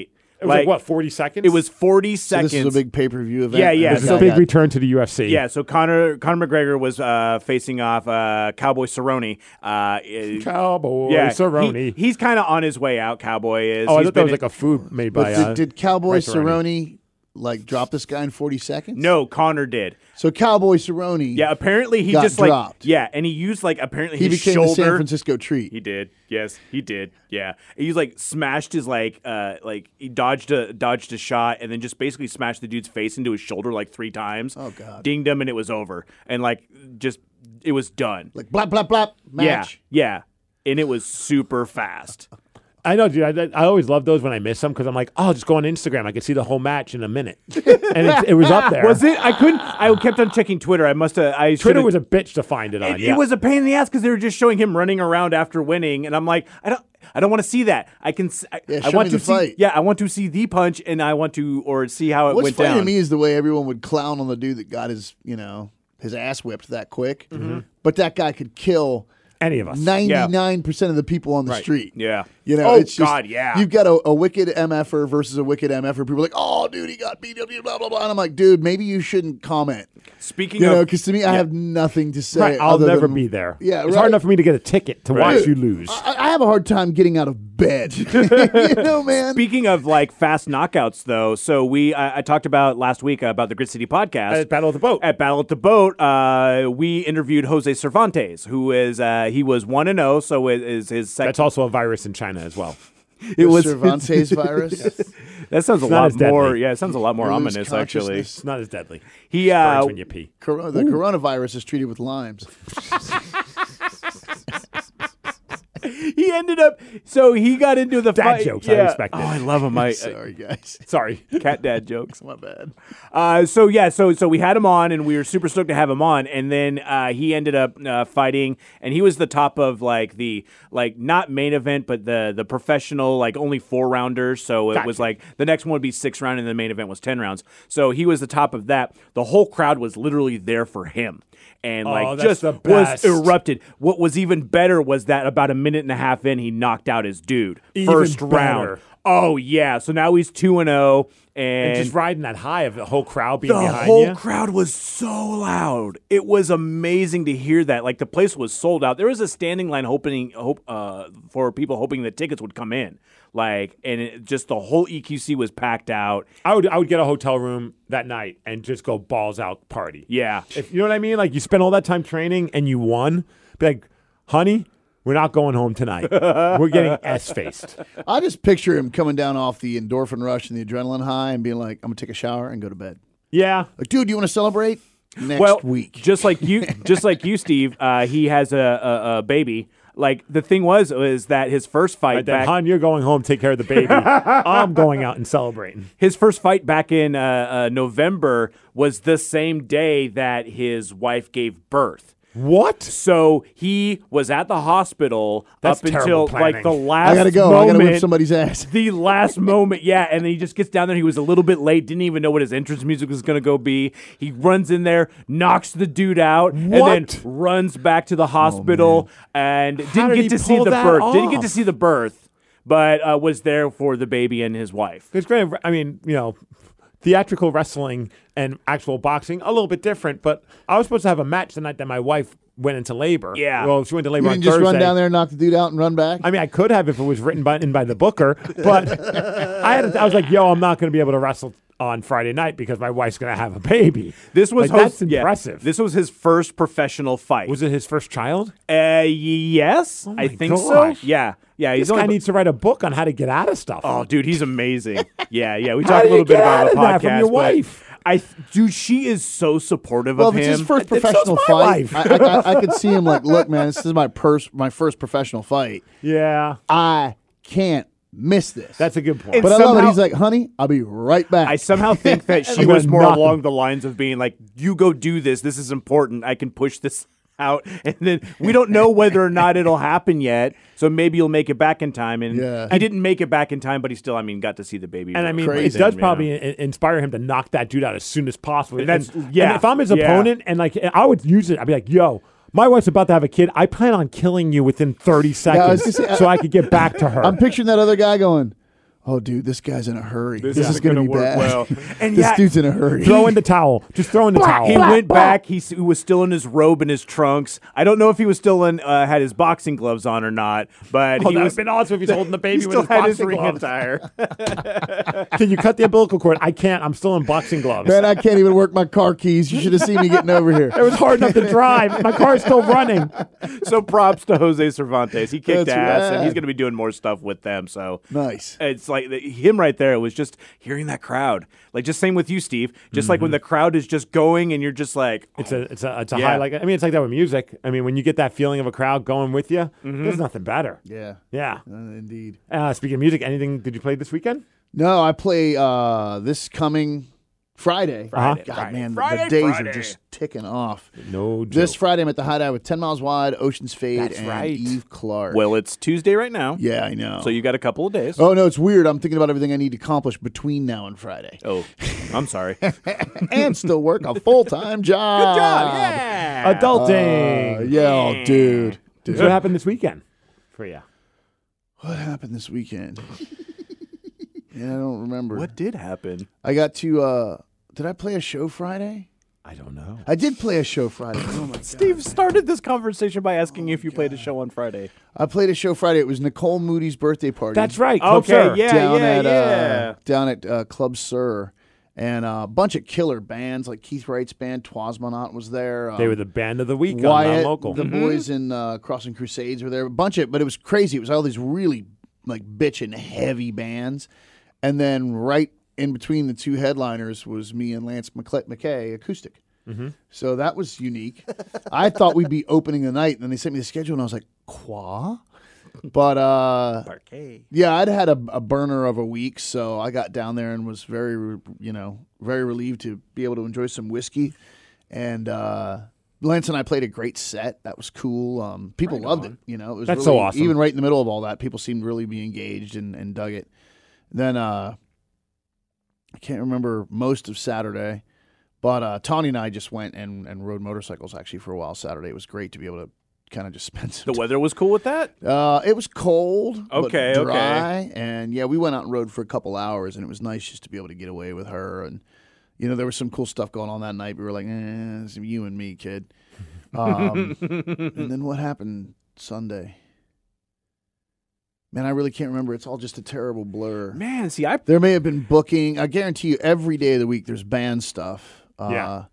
It was like, what, forty seconds? It was forty So seconds. this is a big pay per view event. Yeah, yeah, It was so a big got- return to the U F C. Yeah, so Conor Conor McGregor was uh, facing off uh, Cowboy Cerrone. Uh, Cowboy yeah, Cerrone. He, he's kind of on his way out. Cowboy is. oh, I He's thought that been was in- like a food made But by. did, uh, did Cowboy Ray Cerrone. Cerrone like drop this guy in forty seconds? No, Connor did. So Cowboy Cerrone, Yeah, apparently he Got just dropped. like yeah, and he used like apparently he his became shoulder. the San Francisco treat. He did. Yes, he did. Yeah, he like smashed his like uh like he dodged a dodged a shot and then just basically smashed the dude's face into his shoulder like three times. Oh, God. Dinged him and it was over and like just it was done. Like blap blap blap match. Yeah, yeah, and it was super fast. I know, dude. I, I always love those when I miss them because I'm like, oh, just go on Instagram. I can see the whole match in a minute, and it, it was up there. Was it? I couldn't. I kept on checking Twitter. I must have. I Twitter should've- was a bitch to find it on. It, yeah. it was a pain in the ass because they were just showing him running around after winning, and I'm like, I don't, I don't want to see that. I can, s- I, Yeah, I show want me to the see, fight. yeah, I want to see the punch, and I want to or see how it What's went funny down. to me is the way everyone would clown on the dude that got his, you know, his ass whipped that quick. Mm-hmm. But that guy could kill Any of us. ninety-nine percent of the people on the street. Yeah. You know, Oh, it's just, God, yeah. You've got a, a wicked MFer versus a wicked MFer. People are like, oh, dude, he got beat up, blah, blah, blah. And I'm like, dude, maybe you shouldn't comment. Speaking You know, of, because to me, I have nothing to say. Right, I'll other never than- be there. Yeah, it's right. hard enough for me to get a ticket to Right. watch you lose. I, I have a hard time getting out of bed. you know, man. speaking of like fast knockouts, though, so we I, I talked about last week about the Grit City podcast. At Battle of the Boat. At Battle at the Boat, uh, we interviewed Jose Cervantes, who is uh, he was one and zero, so it is his second. That's also a virus in China as well. it was Cervantes virus. That sounds a not lot as deadly. more. Yeah, it sounds a lot more Lose ominous actually. consciousness. It's not as deadly. He uh, Burns when you pee. Corona, the coronavirus is treated with limes. he ended up. So he got into the Dad fight. jokes, I yeah. respect it. Oh, I love him. I, Sorry, guys. Sorry. cat dad jokes. My bad. Uh, so yeah, so so we had him on, and we were super stoked to have him on. And then uh, he ended up uh, fighting, and he was the top of like the like not main event, but the the professional like only four rounders. So it Gotcha. was like the next one would be six round, and the main event was ten rounds. So he was the top of that. The whole crowd was literally there for him. And like Oh, that's just the was best. erupted. What was even better was that about a minute and a half in, he knocked out his dude Even first better. round. Oh yeah, so now he's two and zero, And and just riding that high of the whole crowd being the behind whole you. crowd was so loud. It was amazing to hear that. Like the place was sold out. There was a standing line hoping hope uh, for people hoping that tickets would come in. Like and it, just the whole E Q C was packed out. I would I would get a hotel room that night and just go balls out party. Yeah. If you know what I mean? Like you spent all that time training and you won. Be like, honey, we're not going home tonight. We're getting S-faced. I just picture him coming down off the endorphin rush and the adrenaline high and being like, I'm going to take a shower and go to bed. Yeah. Like, dude, you want to celebrate? Next well, week. just like you, just like you, Steve. Uh, he has a, a, a baby. Like the thing was, was that his first fight Right then, back, hon, you're going home, take care of the baby. I'm going out and celebrating. his first fight back in uh, uh, November was the same day that his wife gave birth. What? So he was at the hospital That's up terrible until like planning. the last. I got to go. Moment, I got to whip somebody's ass. The last moment, yeah, and then he just gets down there. He was a little bit late, didn't even know what his entrance music was going to go be. He runs in there, knocks the dude out, and What? then runs back to the hospital and didn't did get he to see pull the that birth. Didn't get to off? see the birth, but uh, was there for the baby and his wife. Because granted, I mean, you know, theatrical wrestling and actual boxing a little bit different. But I was supposed to have a match the night that my wife went into labor. Yeah. Well, she went to labor You on didn't just Thursday. run down there and knock the dude out and run back? I mean, I could have if it was written by, in by the booker, but I had. A, I was like, "Yo, I'm not going to be able to wrestle on Friday night because my wife's going to have a baby." This was like, host- that's yeah, impressive. this was his first professional fight. Was it his first child? Uh, yes, Oh I my think gosh. so. Yeah, yeah. He's This guy only. needs to write a book on how to get out of stuff. Oh, dude, he's amazing. Yeah, yeah. We How talked a do you little bit get about out the of that podcast. from your but wife? I, th- dude, she is so supportive well, of if it's him. his first And so's professional my fight, wife. I, I, I, I could see him like, look, man, this is my, pers- my first professional fight. Yeah, I can't miss this. that's a good point. It's- but I love it. somehow- He's like, honey, I'll be right back. I somehow think that she I'm was gonna more knock along him. the lines of being like, "You go do this. This is important. I can push this out." And then we don't know whether or not it'll happen yet. So maybe you'll make it back in time. And Yeah. he didn't make it back in time, but he still, I mean, got to see the baby. And I mean, Crazy. it does Yeah. probably i- inspire him to knock that dude out as soon as possible. And that's- And- yeah, and if I'm his yeah. opponent, and like I would use it, I'd be like, "Yo, my wife's about to have a kid. I plan on killing you within thirty I was seconds, gonna say, so I could get back to her." I'm picturing that other guy going, oh, dude, this guy's in a hurry. This, This is isn't going to gonna be work bad. well. And this yeah, dude's in a hurry. Throw in the towel. Just throw in the towel. He went back. He, s- he was still in his robe and his trunks. I don't know if he was still in uh, had his boxing gloves on or not, but Oh, he that would was have been awesome if he's holding the baby he with still his had his boxing ring gloves. attire. Can you cut the umbilical cord? I can't. I'm still in boxing gloves. Man, I can't even work my car keys. You should have seen me getting over here. It was hard enough to drive. My car's still running. So props to Jose Cervantes. He kicked That's ass, and rad. he's going to be doing more stuff with them. So Nice. it's like the, him right there. It was just hearing that crowd. Like just same with you, Steve. Just like when the crowd is just going, and you're just like, It's a it's a it's a Yeah. high like I mean it's like that with music. I mean when you get that feeling of a crowd going with you, there's nothing better. Yeah, Yeah. uh, indeed. Uh, speaking of music, anything did you play this weekend? No, I play uh, this coming Friday. Friday, God, Friday, man, Friday, the days Friday. are just ticking off. No joke. This Friday, I'm at the Hideout with ten Miles Wide, Ocean's Fade, That's and right. Eve Clark. well, it's Tuesday right now. yeah, I know. So you got a couple of days. oh no, it's weird. I'm thinking about everything I need to accomplish between now and Friday, Oh, I'm sorry. and still work a full time job. Good job. Yeah. Adulting. Uh, yeah, oh, dude. dude. So what happened this weekend for you? What happened this weekend? yeah, I don't remember. What did happen? I got to. Uh, did I play a show Friday? I don't know. I did play a show Friday. Oh my god. Steve started this conversation by asking you if you played a show on Friday. I played a show Friday. It was Nicole Moody's birthday party. That's right. Club Okay, Sir. yeah. down at yeah. Uh, down at uh, Club Sir, and uh, a bunch of killer bands like Keith Wright's band, Twasmonot was there. Um, They were the band of the week on Wyatt, non-local. the boys in uh, Crossing Crusades were there. A bunch of, but it was crazy. It was all these really like bitchin' heavy bands, and then right in between the two headliners was me and Lance McCle- McKay acoustic. Mm-hmm. So that was unique. I thought we'd be opening the night, and then they sent me the schedule, and I was like, "Qua?" But uh, Parquet. yeah, I'd had a, a burner of a week, so I got down there and was very, re- you know, very relieved to be able to enjoy some whiskey. And uh, Lance and I played a great set. That was cool. Um, people Right loved on. it. You know, it was That's really, so awesome. Even right in the middle of all that, people seemed really be engaged and, and dug it. Then uh, I can't remember most of Saturday, but uh, Tawny and I just went and, and rode motorcycles actually for a while Saturday. It was great to be able to kind of just spend some The weather was cool with that? uh, it was cold, Okay, but okay. dry, and yeah, we went out and rode for a couple hours, and it was nice just to be able to get away with her. And you know, there was some cool stuff going on that night. We were like, eh, it's you and me, kid. Um, and then what happened Sunday? Man, I really can't remember. It's all just a terrible blur. Man, see, I There may have been booking. I guarantee you, every day of the week, there's band stuff. Uh, Yeah.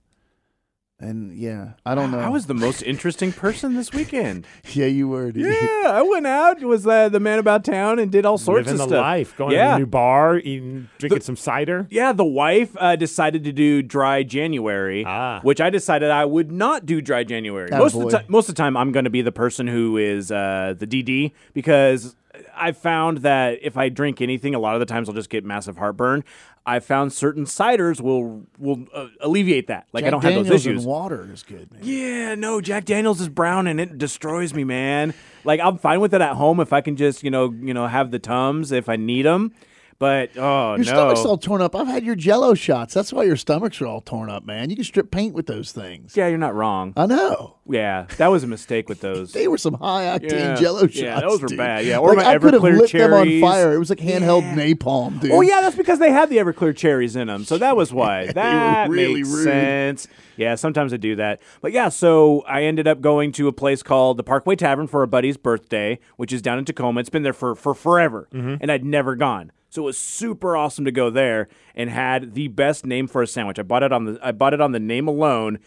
And yeah, I don't know. I was the most interesting person this weekend. yeah, you were. Dude. Yeah, I went out, was uh, the man about town, and did all sorts Living of the stuff. life, going yeah. to a new bar, eating, drinking some cider. Yeah, the wife uh, decided to do dry January, Ah. which I decided I would not do dry January. Most of the Attaboy. time, most of the time, I'm going to be the person who is uh, the D D because I found that if I drink anything, a lot of the times I'll just get massive heartburn. I found certain ciders will will uh, alleviate that. Like I Jack don't have Daniels those issues. And water is good, man. Yeah, no, Jack Daniels is brown and it destroys me, man. Like I'm fine with it at home if I can just, you know, you know, have the Tums if I need them. But oh Your no, stomach's all torn up. I've had your Jello shots. That's why your stomachs are all torn up, man. You can strip paint with those things. yeah, you're not wrong. I know. Yeah, that was a mistake with those. They were some high octane Yeah. Jello shots. Yeah, those were dude. bad. Yeah, or like, my I could have Everclear lit them on cherries. fire. It was like handheld Yeah. napalm, dude. Oh yeah, that's because they had the Everclear cherries in them, so that was why. were That really makes rude. sense. Yeah, sometimes I do that. But yeah, so I ended up going to a place called the Parkway Tavern for a buddy's birthday, which is down in Tacoma. It's been there for for forever, and I'd never gone. So it was super awesome to go there and had the best name for a sandwich. I bought it on the I bought it on the name alone,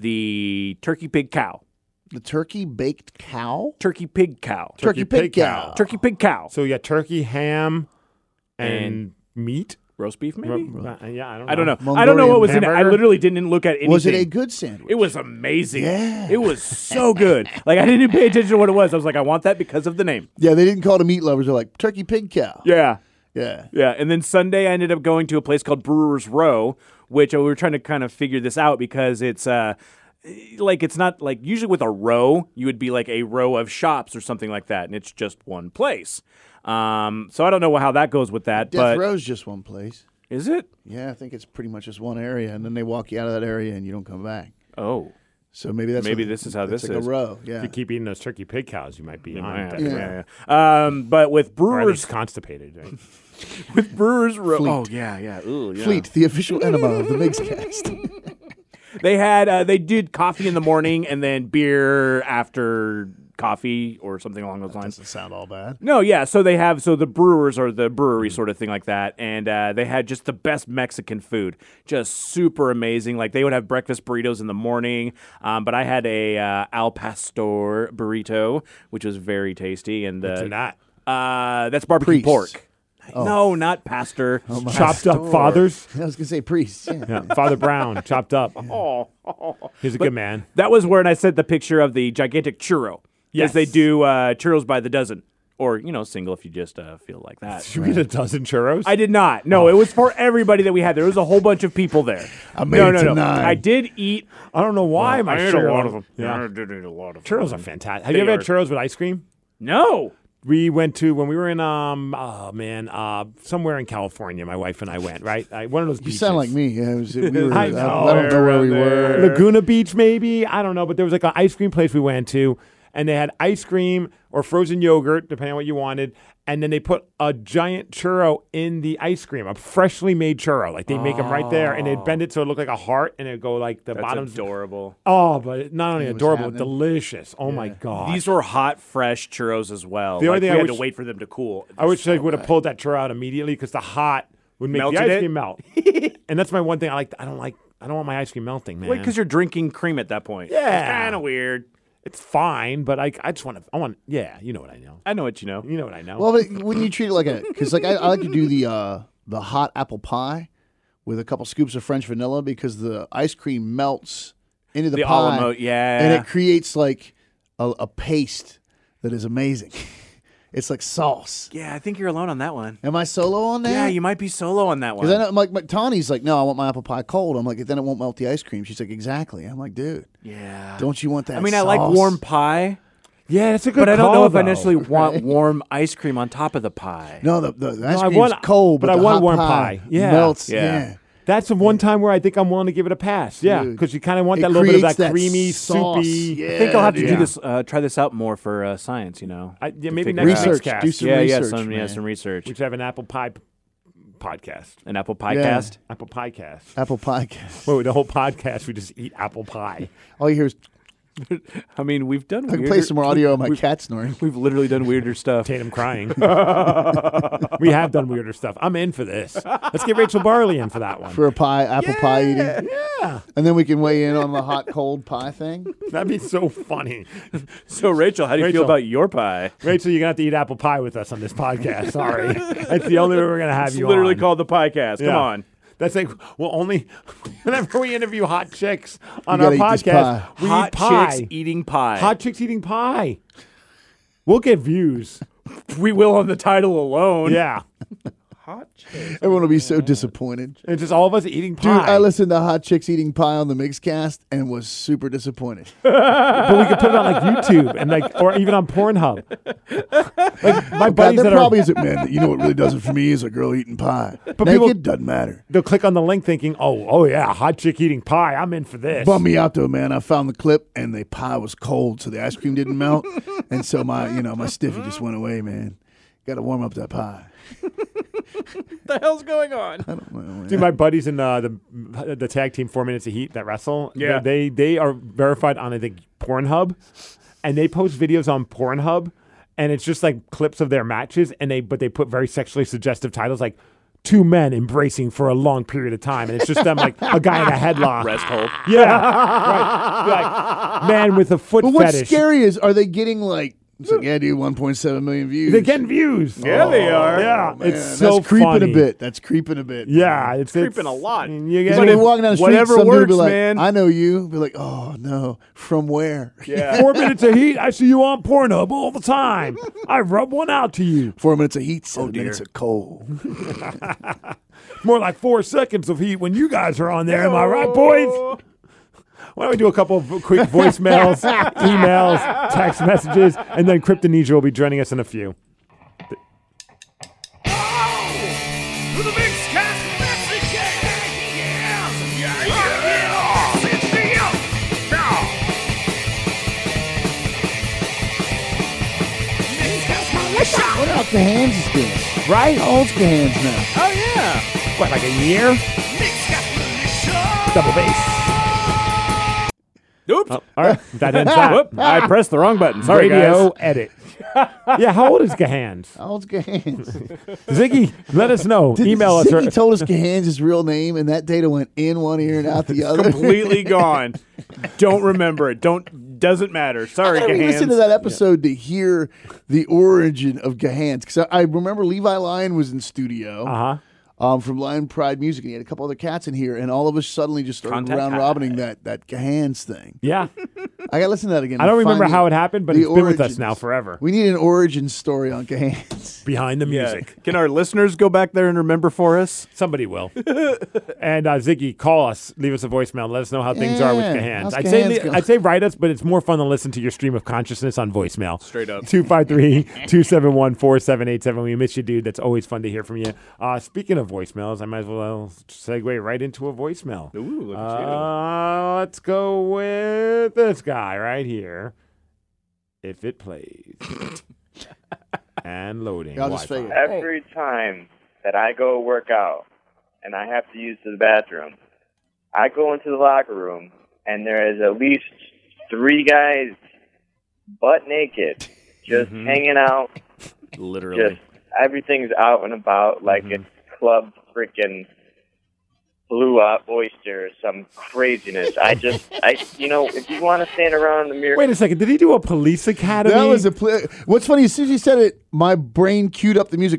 the Turkey Pig Cow. The turkey baked cow? Turkey Pig Cow. Turkey, pig, cow. Turkey Pig Cow. So you got turkey, ham, and, And- meat. Roast beef, maybe? Uh, yeah, I don't know. I don't know. I don't know what was in it. I Hamburger? literally didn't look at anything. Was it a good sandwich? It was amazing. Yeah. It was so good. Like, I didn't even pay attention to what it was. I was like, I want that because of the name. Yeah, they didn't call it a meat lovers. They're like, turkey pig cow. Yeah. Yeah. Yeah. And then Sunday, I ended up going to a place called Brewer's Row, which uh, we were trying to kind of figure this out because it's, uh, like, it's not like usually with a row, you would be like a row of shops or something like that. And it's just one place. Um, so I don't know how that goes with that. Death but Row's just one place. Is it? Yeah, I think it's pretty much just one area, and then they walk you out of that area and you don't come back. Oh. So maybe that's Maybe what- this is how it's this like is. a row. Yeah. If you keep eating those turkey pig cows, you might be on. Yeah, definitely. yeah, yeah. Um, but with Or at Brewers, least constipated, right? with Brewers, Ro- Fleet. oh yeah, yeah, Ooh, yeah. Fleet, the official enema of the Migscast. They had uh, they did coffee in the morning and then beer after coffee or something along those lines. Doesn't sound all bad. No, yeah. So they have so the Brewers are the brewery sort of thing like that, and uh, they had just the best Mexican food, just super amazing. Like they would have breakfast burritos in the morning, um, but I had a uh, al pastor burrito, which was very tasty, and What's uh, in that? uh, that's barbecue Priest. pork. No, not pastor. Chopped up fathers. I was gonna say priest. Yeah. Yeah, Father Brown, chopped up. Oh, oh. He's a good man. That was where I sent the picture of the gigantic churro. Yes, Yes. they do uh, churros by the dozen, or you know, single if you just uh, feel like that. Should we get a dozen churros? I did not. No, it was for everybody that we had. There was a whole bunch of people there. I made no, it no, to no. nine. I did eat. I don't know why my I ate churros. a lot of them. Yeah. I did eat a lot of Churros them. are fantastic. Have They you ever had are. churros with ice cream? No. We went to when we were in um oh man uh somewhere in California. My wife and I went right. I, one of those You beaches. sound like me. Yeah, it was, we were, I I, know. I don't know where we were. Laguna Beach, maybe. I don't know, but there was like an ice cream place we went to, and they had ice cream or frozen yogurt, depending on what you wanted. And then they put a giant churro in the ice cream, a freshly made churro. Like they make them right there, and they'd bend it so it looked like a heart, and it'd go like the That's bottom's. adorable. Oh, but it- not only It was adorable, happening. delicious. Oh my god! These were hot, fresh churros as well. The only Like, thing we I had to wish- wait for them to cool. I wish I would have pulled that churro out immediately because the hot would make Melted the ice it? cream melt. And that's my one thing I like. I don't like. I don't want my ice cream melting, man. Wait, because you're drinking cream at that point. Yeah. It's kind of weird. it's fine, but I, I just want to. I want. Yeah, you know what I know. I know what you know. You know what I know. Well, but wouldn't you treat it like a? Because like I, I like to do the uh, the hot apple pie with a couple scoops of French vanilla because the ice cream melts into the, The pie, Alamo- yeah. and it creates like a, a paste that is amazing. It's like sauce. Yeah, I think you're alone on that one. Am I solo on that? Yeah, you might be solo on that one. Because I know, like, like Tawny's like, no, I want my apple pie cold. I'm like, then it won't melt the ice cream. She's like, exactly. I'm like, dude, yeah. don't you want that? I mean, I like sauce? warm pie, yeah, it's a good. but I don't know call, if I though. necessarily want warm ice cream on top of the pie. No, the, the, the ice I cream's want- cold, but but, I the want hot warm pie, pie. Yeah. melts. Yeah. Yeah. That's the one time where I think I'm willing to give it a pass. Yeah, Dude. because you kind of want It that little bit of creates that, that creamy, sauce. soupy. Yeah. I think I'll have to Yeah. do this. Uh, try this out more for uh, science. You know, I, yeah, To maybe figure next out- Research. Mixcast. Do some yeah, yeah, research, some yeah, man. some research. We should have an apple pie p- podcast. An apple pie cast. Apple pie cast. Apple pie. Wait, the whole podcast we just eat apple pie. All you hear is I mean, we've done. I can weirder, play some more audio of my we've, cat snoring. We've literally done weirder stuff. Tatum crying. We have done weirder stuff. I'm in for this. Let's get Rachel Barley in for that one. For a pie, apple pie eating. Yeah, And then we can weigh in on the hot cold pie thing. that'd be so funny. So, Rachel, how do you Rachel. feel about your pie? Rachel, you're gonna have to eat apple pie with us on this podcast. Sorry, that's the only way we're gonna have It's you literally on. called the pie cast. Come Yeah. on. That's like well, only whenever we interview hot chicks on You our gotta eat this podcast, pie. we Hot eat pie. chicks eating pie. Hot chicks eating pie. We'll get views. We will on the title alone. Yeah, Hot chicks. Everyone will be so disappointed. it's just all of us eating Dude, pie. I listened to Hot Chicks Eating Pie on the Mixcast and was super disappointed. but we could put it on like YouTube and like, or even on Pornhub. Like my God, buddies there that probably are, isn't, man. You know what really does it for me is a girl eating pie. But Naked people- doesn't matter. they'll click on the link thinking, oh, oh yeah, hot chick eating pie. I'm in for this. Bummed me out though, man. I found the clip and the pie was cold, so the ice cream didn't melt, and so my, you know, my stiffy just went away, man. Got to warm up that pie. What the hell's going on? I don't know. man. Dude, my buddies in uh, the the tag team Four Minutes of Heat that wrestle, Yeah. they they are verified on I think Pornhub, and they post videos on Pornhub, and it's just like clips of their matches, and they but they put very sexually suggestive titles like two men embracing for a long period of time, and it's just them like a guy in a headlock. Rest hold. Yeah, right. Like man with a foot But what's fetish. scary is, are they getting like? It's like, yeah, dude, one point seven million views. They're getting views. Yeah, they are. Yeah, Man, it's so that's creeping funny. a bit. That's creeping a bit. Yeah, it's Creeping it's, a lot. I mean, you It's get like if- we're walking down the street, whatever some dude will works, be like, man. I know you. Be like, oh no, from where? Yeah. Four minutes of heat. I see you on Pornhub all the time. I rub one out to you. Four minutes of heat, seven Oh, dear. minutes of cold. More like four seconds of heat when you guys are on there. Am I right, boys? Why don't we do a couple of quick voicemails, emails, text messages, and then Kryptonesia will be joining us in a few. What about Cahans is doing? Right? How old's Cahans now? Oh yeah. What, like a year? Double bass. Oops. Oh, all right, that ends that. Whoop, I pressed the wrong button. Sorry, Radio guys. edit. Yeah, how old is Gahans? How old's Cahans? Ziggy, let us know. Did Email us. Ziggy Or, told us Cahans' real name, and that data went in one ear and out the other. Completely gone. Don't remember it. Don't. Doesn't matter. Sorry, I Gahans. listened to that episode to hear the origin of Gahans because I, I remember Levi Lyon was in studio. uh huh. Um, from Lion Pride Music, and he had a couple other cats in here, and all of us suddenly just started Contact round high. robining that that Gahans thing. Yeah. I got to listen to that again. I don't and remember find how the- it happened, but the it's been with us origins. now forever. We need an origin story on Gahans. Behind the Yeah. music. Can our listeners go back there and remember for us? Somebody will. And uh, Ziggy, call us. Leave us a voicemail. Let us know how things are with Yeah, Gahans. how's I'd say Gahans li- going? I'd say write us, but it's more fun to listen to your stream of consciousness on voicemail. Straight up. two five three, two seven one, four seven eight seven. We miss you, dude. That's always fun to hear from you. Uh, speaking of voicemails, I might as well segue right into a voicemail. Ooh, look at you. Uh, let's go with this guy right here. If it plays. And loading. I'll just Wi-Fi. figure. Every time that I go work out and I have to use the bathroom, I go into the locker room and there is at least three guys butt naked, just Mhm. hanging out. Literally. Just everything's out and about like Mhm. it's Club freaking Blue Up Oyster or some craziness. I just, I, you know, if you want to stand around in the mirror. Wait a second. Did he do a police academy? That was a pl- What's funny, as soon as you said it, my brain queued up the music.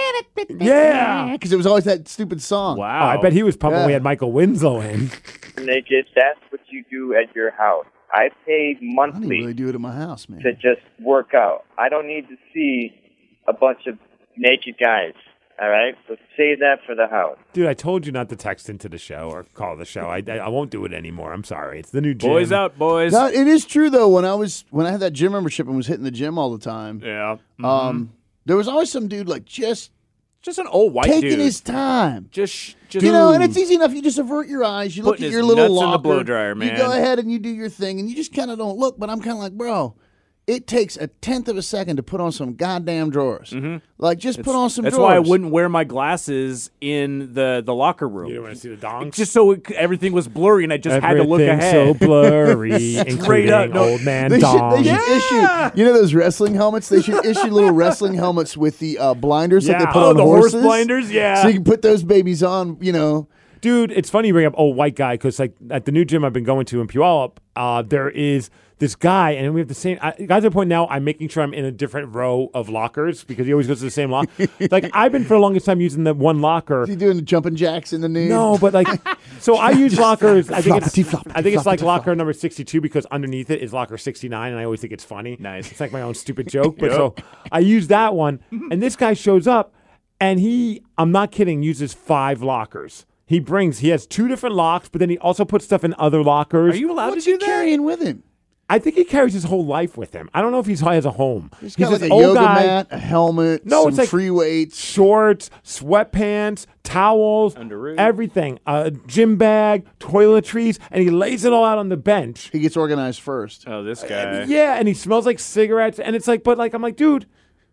Yeah. Because it was always that stupid song. Oh, Wow. I bet he was pumping. Yeah. We had Michael Winslow in. naked, that's what you do at your house. I pay I didn't monthly really do it at my house, man. to just work out. I don't need to see a bunch of naked guys. All right, so save that for the house. Dude, I told you not to text into the show or call the show. I, I, I won't do it anymore. I'm sorry. It's the new gym. Boys out, boys. No, it is true though. When I was when I had that gym membership and was hitting the gym all the time, Yeah. um, there was always some dude like just Just an old white taking dude. his time. just, just You know, and it's easy enough. You just avert your eyes. You look Putting at your his little nuts in the locker. blow dryer, You man. go ahead and you do your thing, and you just kind of don't look. But I'm kind of like, bro, it takes a tenth of a second to put on some goddamn drawers. Like, just put on some That's drawers. why I wouldn't wear my glasses in the, the locker room. You don't want to see the dongs? Just so it, everything was blurry and I just had to look Everything's ahead. so blurry, Straight including up, no. old man They should, dong. they should issue, you know, those wrestling helmets. They should issue little wrestling helmets with the uh, blinders that Yeah. they put Oh, on the horse horses. blinders? Yeah. So you can put those babies on. You know, Dude, it's funny you bring up old white guy because like at the new gym I've been going to in Puyallup, uh, there is this guy, and we have the same I, guys. At the point now, I'm making sure I'm in a different row of lockers because he always goes to the same lock. Like I've been for the longest time using the one locker. is he doing the jumping jacks in the nude? No, but like, so I use lockers. I think floppity, it's floppity, I think it's like floppity, locker number sixty-two because underneath it is locker sixty-nine, and I always think it's funny. Nice. It's like my own stupid joke. But so I use that one, and this guy shows up, and he, I'm not kidding, uses five lockers. He brings, he has two different locks, but then he also puts stuff in other lockers. Are you allowed What's to he do that? carrying with him? I think he carries his whole life with him. I don't know if he's has a home. He's He's got like this a old yoga guy, mat, a helmet, No, some it's like- free weights. shorts, sweatpants, towels, Underoos. everything, a gym bag, toiletries, and he lays it all out on the bench. He gets organized first. Oh, this guy. Yeah, and he smells like cigarettes, and it's like, but like, I'm like, dude,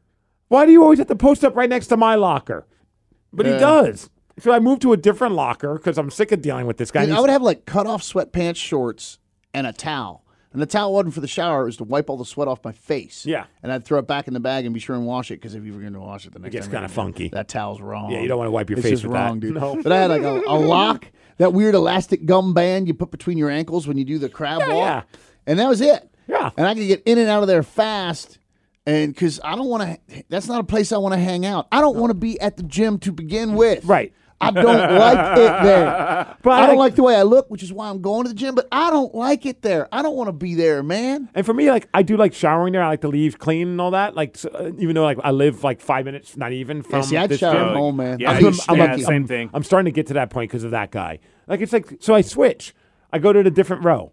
why do you always have to post up right next to my locker? But he Yeah. does. So I moved to a different locker because I'm sick of dealing with this guy. Dude, And I he's- would have like cut off sweatpants, shorts, and a towel. And the towel wasn't for the shower; it was to wipe all the sweat off my face. Yeah. and I'd throw it back in the bag and be sure and wash it because if you were going to wash it the next gets time, you're kinda gonna do it, funky. That towel's wrong. Yeah, you don't wanna wipe your it's face just with that. wrong, dude. No. But I had like a, a lock, that weird elastic gum band you put between your ankles when you do the crab Yeah, walk, yeah. and that was it. Yeah. and I could get in and out of there fast. And because I don't want to, that's not a place I want to hang out. I don't want to be at the gym to begin with. Right. I don't like it there. But I don't like- like the way I look, which is why I'm going to the gym, but I don't like it there. I don't want to be there, man. And for me, like I do like showering there. I like to leave clean and all that. Like so, uh, even though like I live like five minutes, not even from see, I'd this shower gym. at home, man. Yeah, I I'm, used I'm, to- I'm- yeah, I'm- same thing. I'm starting to get to that point because of that guy. Like it's like so I switch. I go to the different row,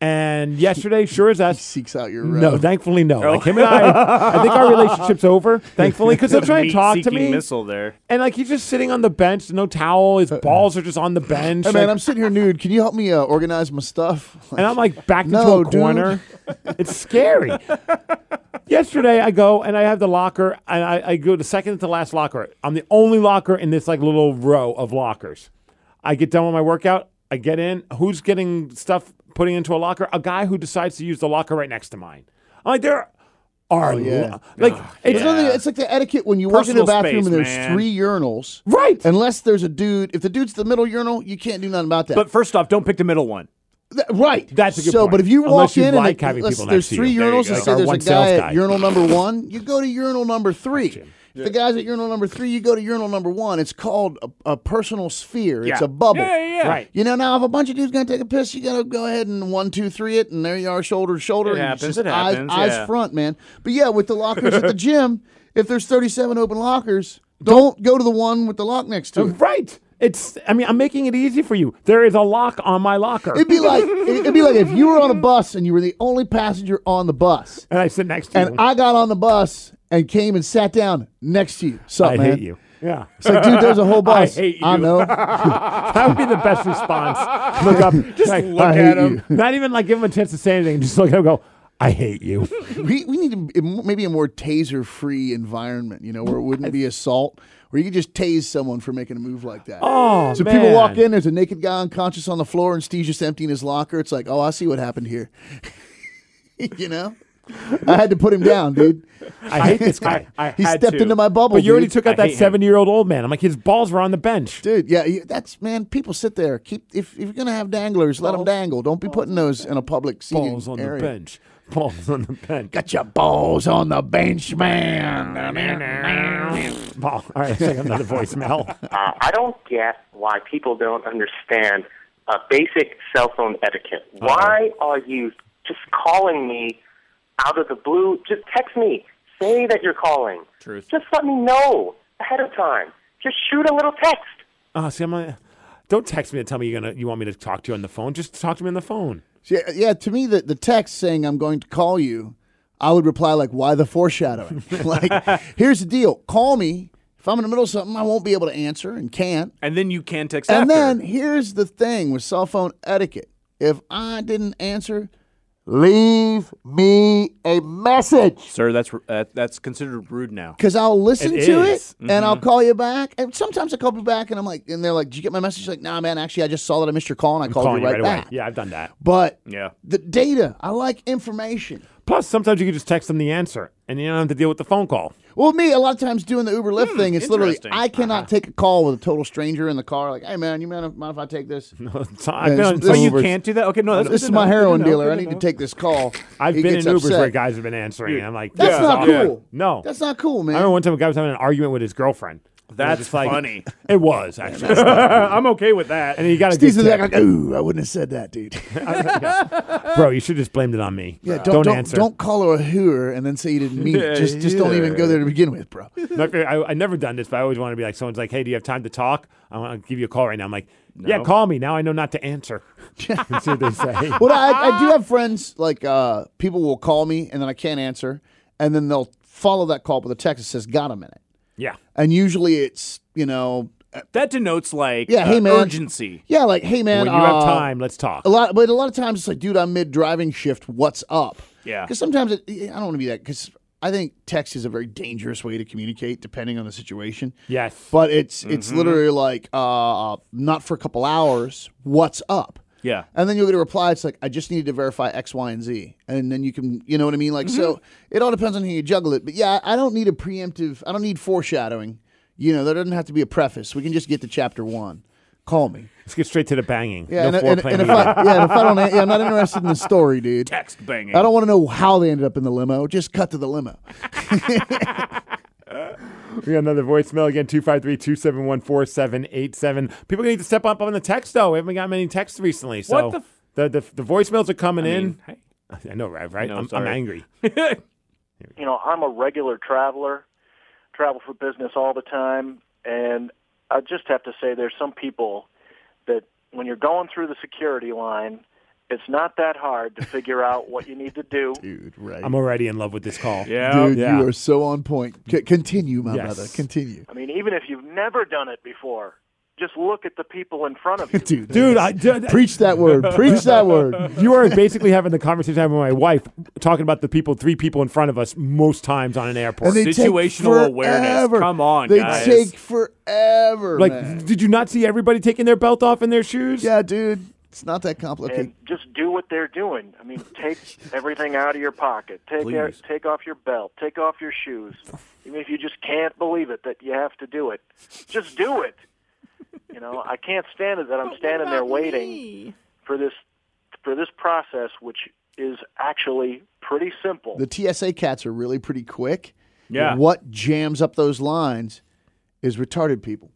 And yesterday, sure as He us. seeks out your No, road. thankfully, no. Like him and I, I think our relationship's over, thankfully, because he'll try and talk to Meat-seeking me. missile there. And like he's just sitting on the bench, no towel. His balls are just on the bench. Hey, man, like- I'm sitting here nude. Can you help me uh, organize my stuff? and I'm like backed No, into a dude. corner. It's scary. Yesterday, I go and I have the locker, and I, I go to second to last locker. I'm the only locker in this like little row of lockers. I get done with my workout. I get in. Who's getting stuff putting into a locker? A guy who decides to use the locker right next to mine. I'm like, there are yeah. lo- like it's It's, nothing- it's like the etiquette when you walk into Personal a bathroom space, and there's man. three urinals. right. Unless there's a dude. If the dude's the middle urinal, you can't do nothing about that. But first off, don't pick the middle one. Th- right. That's a good so, point. but if you Unless walk you in like and having let's- people there's next to three you. There you urinals, go. and Like say our there's a one guy sales at guy. urinal number one, you go to urinal number three. If the guy's at urinal number three, you go to urinal number one. It's called a, a personal sphere. It's Yeah. a bubble. Yeah, yeah, yeah. Right. You know, now if a bunch of dudes gonna take a piss, you gotta go ahead and one, two, three it, and there you are, shoulder to shoulder. It and happens, Just it eyes, happens, eyes yeah. front, man. But yeah, with the lockers at the gym, if there's thirty-seven open lockers, don't go to the one with the lock next to it. Right. It's. I mean, I'm making it easy for you. There is a lock on my locker, It'd be like it'd be like if you were on a bus and you were the only passenger on the bus, and I sit next to and you. I got on the bus and came and sat down next to you. Sup, I man? hate you. Yeah. It's like, dude, there's a whole bus. I hate you. I know. That would be the best response. Look up. Just like, look I at hate him. Not even like give him a chance to say anything. Just look at him and go, I hate you. we we need to, maybe a more taser-free environment, you know, where it wouldn't be assault, where you could just tase someone for making a move like that. Oh, so man. people walk in, there's a naked guy unconscious on the floor, and Steve's just emptying his locker. It's like, oh, I see what happened here. You know? I had to put him down, dude. I hate this guy. I He had stepped to. into my bubble, But you already dude. took out I that hate him. seven-year-old old man. I'm like, his balls were on the bench. Dude, yeah, you- that's man. People sit there. Keep if, if you're gonna have danglers, let them dangle. Don't be putting those in a public seating Balls on area. the bench. Balls on the bench. Got your balls on the bench, man. Ball. All right, let's take another voicemail. Uh, I don't get why people don't understand uh, basic cell phone etiquette. Why are you just calling me out of the blue? Just text me. Say that you're calling. Truth. Just let me know ahead of time. Just shoot a little text. Oh, see, I'm like, don't text me and tell me you're gonna you want me to talk to you on the phone. Just talk to me on the phone. Yeah, yeah. To me, the, the text saying I'm going to call you, I would reply like, "Why the foreshadowing?" Like, here's the deal: call me. If I'm in the middle of something, I won't be able to answer and can't. And then you can text And after. then here's the thing with cell phone etiquette: if I didn't answer, leave me a message. Sir, that's uh, that's considered rude now. Because I'll listen It to is. it and I'll call you back. And sometimes I call you back and I'm like, and they're like, "Did you get my message?" Like, "Nah, man. Actually, I just saw that I missed your call and I called Calling you right, away. back." Yeah, I've done that. But Yeah. the data, I like information. Plus, sometimes you can just text them the answer, and you don't have to deal with the phone call. Well, me, a lot of times doing the Uber Lyft thing, it's literally, interesting. I cannot take a call with a total stranger in the car. Like, "Hey, man, you mind if, mind if I take this?" So I've been Yeah, on this- some Oh, you Ubers. can't do that? Okay, no, that's This good is to my know. heroin Good to know. dealer. Good I to need to know. take this call. I've He been in gets Ubers upset. where guys have been answering, and I'm like, That's this not is awful. cool. No, That's not cool, man. I remember one time a guy was having an argument with his girlfriend. That's It's like- funny. It was actually, I'm okay with that. and you got to Steve's get like, "Ooh, I wouldn't have said that, dude." bro. You should just blamed it on me. Yeah, don't, don't don't, answer. don't call her a hooer and then say you didn't mean it. Just just don't even go there to begin with, bro. No, I, I never done this, but I always want to be like, someone's like, "Hey, do you have time to talk? I want to give you a call right now." I'm like, "Yeah, No. call me now. I know not to answer." That's what they say. Well, I, I do have friends like uh, people will call me and then I can't answer, and then they'll follow that call with a text that says, "Got a minute," Yeah, and usually it's you know, uh, That denotes like Yeah, uh, hey, man. urgency. yeah, like, "Hey, man, when you have uh, time, let's talk. A lot, but a lot of times it's like, "Dude, I'm mid driving shift. What's up?" Yeah. Because sometimes it, I don't want to be that because I think text is a very dangerous way to communicate depending on the situation. Yes, But it's it's literally like uh, not for a couple hours. What's up? Yeah. And then you'll get a reply. It's like, "I just needed to verify X, Y, and Z," and then you can, you know what I mean? Like, so it all depends on how you juggle it. But yeah, I don't need a preemptive. I don't need foreshadowing. You know, there doesn't have to be a preface. We can just get to chapter one. Call me. let's get straight to the banging. Yeah, no and, and, foreplay and if needed. I, yeah, and if I don't, yeah, I'm not interested in the story, dude. Text banging. I don't want to know how they ended up in the limo. Just cut to the limo. We got another voicemail again, two five three, two seven one, four seven eight seven. People need to step up on the text, though. We haven't got many texts recently. So What the f- the, the the voicemails are coming I in. mean, hey. I know, right? right? No, I'm, I'm sorry. angry. you know, I'm a regular traveler, travel for business all the time, and I just have to say there's some people that when you're going through the security line It's not that hard to figure out what you need to do. Dude, right. I'm already in love with this call. Yeah. Dude, Yeah. you are so on point. C- continue, my Yes. brother. Continue. I mean, even if you've never done it before, just look at the people in front of you. Dude, Dude, I, dude, preach that word. Preach that word. you are basically having the conversation I have with my wife, talking about the people, three people in front of us most times on an airport. And they take Situational awareness. forever. Come on, they guys. take forever, like, man. did you not see everybody taking their belt off in their shoes? Yeah, dude. It's not that complicated. And just do what they're doing. I mean, take everything out of your pocket. Take Please. your, take off your belt. Take off your shoes. Even if you just can't believe it that you have to do it, just do it. You know, I can't stand it that I'm standing there waiting for this for this process, which is actually pretty simple. The T S A cats are really pretty quick. Yeah. What jams up those lines is retarded people.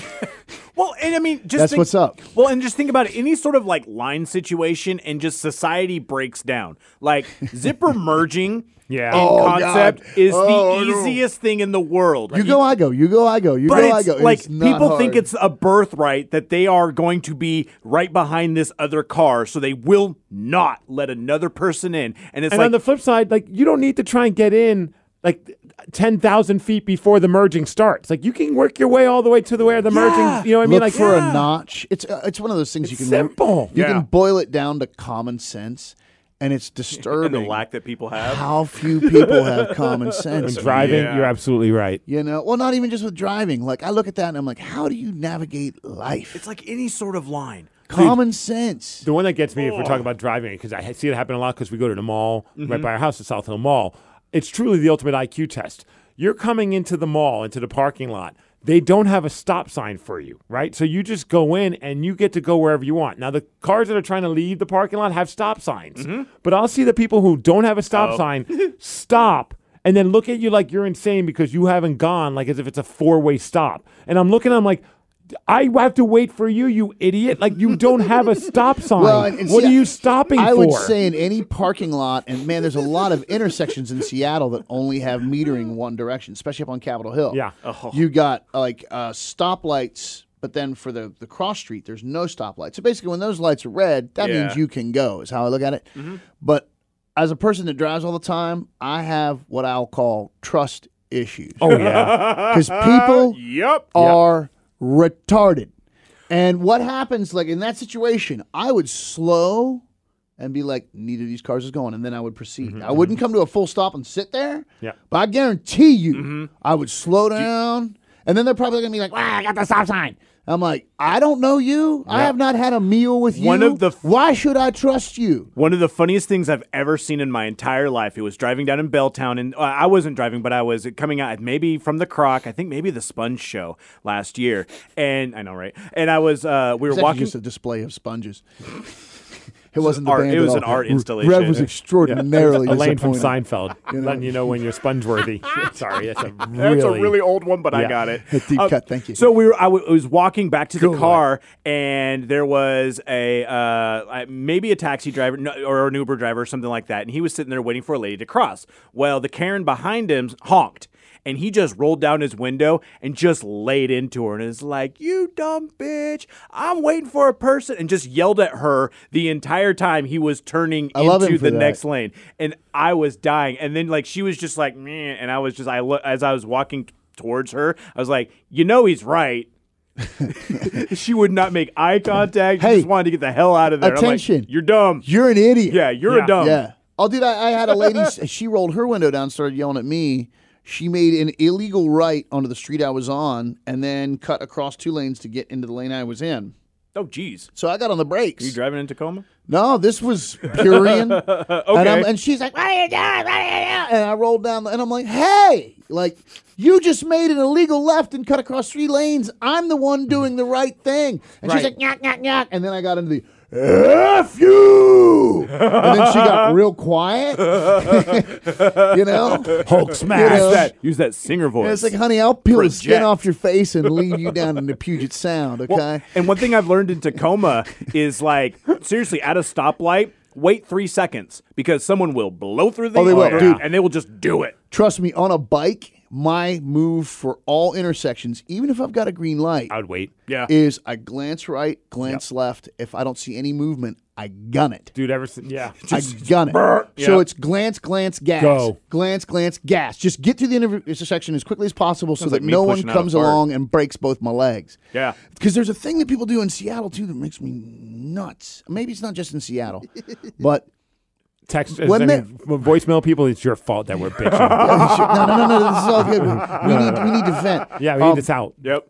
Well, and I mean, just That's think, what's up. Well, and just think about it. Any sort of like line situation, and just society breaks down. Like zipper merging. Yeah. in Oh, concept God. is Oh, the no. easiest thing in the world. You Like, go, I go. You go, I go. You But go, I it's go. like It's not people hard. think it's a birthright that they are going to be right behind this other car, so they will not let another person in. And it's And like on the flip side, like you don't need to try and get in like ten thousand feet before the merging starts. Like you can work your way all the way to the where the merging. You know what I mean? Look Like for yeah. a notch. It's uh, it's one of those things It's you can simple. You Yeah. can boil it down to common sense, and it's and disturbing the lack that people have. how few people have common sense. When driving, Yeah. you're absolutely right. You know, well, not even just with driving. Like I look at that and I'm like, how do you navigate life? It's like any sort of line. common sense. The one that gets me, if we're talking about driving, because I see it happen a lot because we go to the mall Mm-hmm. right by our house, the South Hill Mall. It's truly the ultimate I Q test. You're coming into the mall, into the parking lot. They don't have a stop sign for you, right? So you just go in and you get to go wherever you want. Now, the cars that are trying to leave the parking lot have stop signs. But I'll see the people who don't have a stop Oh. sign stop and then look at you like you're insane because you haven't gone, like as if it's a four-way stop. And I'm looking, I'm like, I have to wait for you, you idiot. Like, you don't have a stop sign. Well, and- and what see, are you stopping I for? would say in any parking lot, and man, there's a lot of intersections in Seattle that only have metering one direction, especially up on Capitol Hill. Yeah. You got uh, like uh, stoplights, but then for the, the cross street, there's no stoplight. So basically, when those lights are red, that Yeah. means you can go, is how I look at it. But as a person that drives all the time, I have what I'll call trust issues. Oh, yeah. Because people Yep. are retarded. And what happens, like in that situation, I would slow and be like, neither of these cars is going, and then I would proceed. I wouldn't come to a full stop and sit there. Yeah. But I guarantee you, I would slow down, and then they're probably going to be like, "Wow, I got the stop sign." I'm like, I don't know you. I have not had a meal with you. One of the f- Why should I trust you? One of the funniest things I've ever seen in my entire life. It was driving down in Belltown, and uh, I wasn't driving, but I was coming out maybe from the Croc. I think maybe the Sponge Show last year, and I know, right? And I was, uh, we were It's actually walking. just a display of sponges. It wasn't the art- band it was at an all. art installation. Rev was extraordinarily Elaine from disappointed. Seinfeld, letting you know when you're sponge-worthy. Sorry, that's a really... That's a really old one, but I Yeah. got it. A deep cut, thank you. So we were, I w- was walking back to the Go car, and there was a uh, I- maybe a taxi driver no, or an Uber driver or something like that, and he was sitting there waiting for a lady to cross. Well, the Karen behind him honked, and he just rolled down his window and just laid into her, and is like, "You dumb bitch! I'm waiting for a person," and just yelled at her the entire time he was turning I love into him for the that. next lane, and I was dying. And then like she was just like, "Meh," and I was just I lo- as I was walking towards her, I was like, you know, he's right. She would not make eye contact. She Hey, just wanted to get the hell out of there. attention. I'm like, you're dumb. You're an idiot. Yeah, you're Yeah. a dumb. Yeah. Oh, dude, I, I had a lady, she rolled her window down, started yelling at me. She made an illegal right onto the street I was on and then cut across two lanes to get into the lane I was in. Oh, geez. So I got on the brakes. Are you driving in Tacoma? No, this was Purian. Okay. And, I'm, and she's like, "What are you doing? What are you doing?" And I rolled down, the, and I'm like, "Hey, like, you just made an illegal left and cut across three lanes. I'm the one doing the right thing." And she's Right. like, "Nyak, nyak, nyak." And then I got into the, F you! And then she got real quiet. You know? Hulk smash. You know? Use that, use that singer voice. And it's like, honey, I'll peel the skin Project. off your face and leave you down in the Puget Sound, okay? Well, and one thing I've learned in Tacoma is like, seriously, at a stoplight, wait three seconds because someone will blow through the Oh, they will, air dude. and they will just do it. Trust me, on a bike, my move for all intersections, even if I've got a green light, I would wait. Yeah. is I glance right, glance left. If I don't see any movement, I gun it. Dude, ever since, yeah. I gun it. So it's glance, glance, gas. Go. Glance, glance, gas. Just get to the intersection as quickly as possible so Sounds that like me no one pushing out comes a fart. along and breaks both my legs. Yeah. Because there's a thing that people do in Seattle, too, that makes me nuts. Maybe it's not just in Seattle, but Text, When I they- mean, voicemail people, it's your fault that we're bitching. no, no, no, no, this is all good. We need, we need to vent. yeah, we Um, need this out. Yep.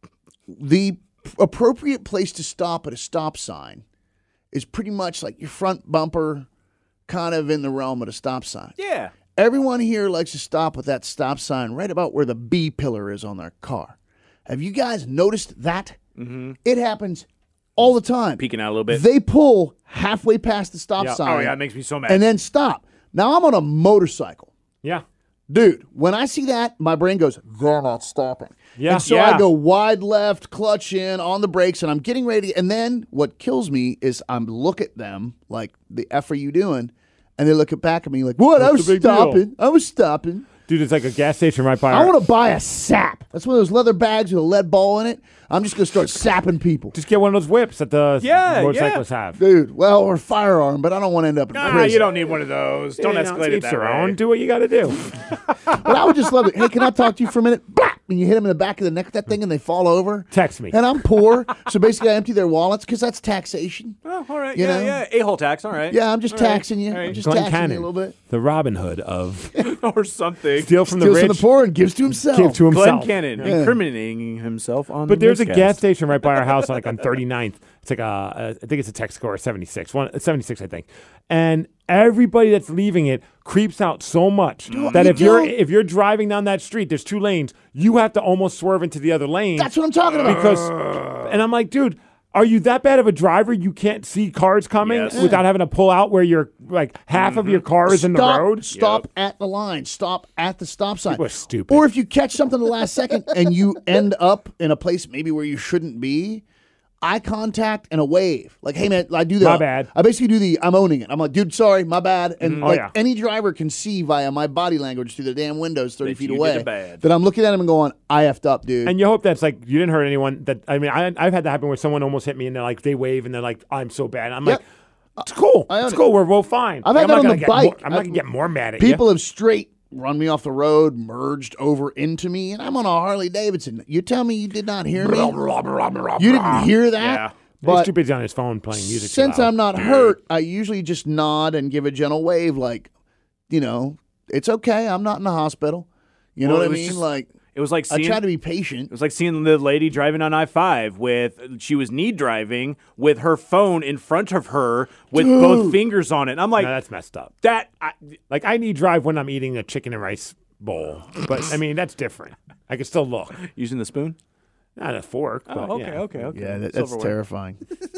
The appropriate place to stop at a stop sign is pretty much like your front bumper, kind of in the realm of a stop sign. Yeah. Everyone here likes to stop with that stop sign right about where the B pillar is on their car. Have you guys noticed that? Mm-hmm. It happens all the time. Peeking out a little bit. They pull halfway past the stop Yeah. sign. Oh, yeah, it makes me so mad. and then stop. Now I'm on a motorcycle. Yeah. Dude, when I see that, my brain goes, they're not stopping. Yeah. And so Yeah. I go wide left, clutch in, on the brakes, and I'm getting ready. And then what kills me is I'm look at them like, the F are you doing? And they look at back at me like, what? I What's was the big deal? stopping. I was stopping. Dude, it's like a gas station right by I our... want to buy a sap. That's one of those leather bags with a lead ball in it. I'm just going to start sapping people. Just get one of those whips that the Yeah, motorcyclists have. Dude, well, or a firearm, but I don't want to end up in Ah, prison. you don't need one of those. Don't You know, escalate to it each that their way. own. Do what you got to do. But I would just love it. Hey, can I talk to you for a minute? Blah! And you hit them in the back of the neck with that thing and they fall over. Text me. And I'm poor, so basically I empty their wallets because that's taxation. Oh, all right. You yeah, know? yeah. A-hole tax. All right. Yeah, I'm just All right. taxing you. All right. I'm just Glenn taxing Cannon, you a little bit. the Robin Hood of or something. steal from the Steals rich, from the poor and gives to himself. give to Glenn himself. Cannon incriminating himself on But the there's a newscast. gas station right by our house, like on thirty-ninth. It's like a, a I think it's a Texaco seventy-six, one seventy-six, I think. And everybody that's leaving it creeps out so much that you if you're don't- if you're driving down that street, there's two lanes. You have to almost swerve into the other lane. That's what I'm talking about. because, and I'm like, dude. Are you that bad of a driver? You can't see cars coming Yes. without having to pull out where you're like half of your car is in the Stop, road. Stop at the line. Stop at the stop sign. People are stupid. Or if you catch something the last second and you end up in a place maybe where you shouldn't be, eye contact and a wave. Like, hey, man, I do that. My bad. I basically do the I'm owning it. I'm like, dude, sorry, my bad. And Oh, like yeah. any driver can see via my body language through the damn windows thirty That feet you did away it bad. that I'm looking at him and going, I effed up, dude. And you hope that's like you didn't hurt anyone. That I mean, I, I've had that happen where someone almost hit me and they're like they wave and they're like, I'm so bad. And I'm Yep. like, it's cool. I own It's it. cool. We're both fine. I've Like, had I'm that not on the gonna get bike. More, I'm not I've- gonna get more mad at People you. have straight run me off the road, merged over into me, and I'm on a Harley Davidson. You tell me you did not hear me? You didn't hear that? Yeah. He's But too busy on his phone playing music. too since loud. I'm not hurt, I usually just nod and give a gentle wave, like, you know, it's okay. I'm not in the hospital. You know Well, what it I was mean? just- like, It was like I seeing. try to be patient. It was like seeing the lady driving on I five with she was knee driving with her phone in front of her with both fingers on it. And I'm like, No, that's messed up. that. I, Like I need drive when I'm eating a chicken and rice bowl, but I mean that's different. I can still look. using the spoon. Not a fork. Oh, but, okay, yeah. okay, okay. Yeah, that, that's Silverware. terrifying.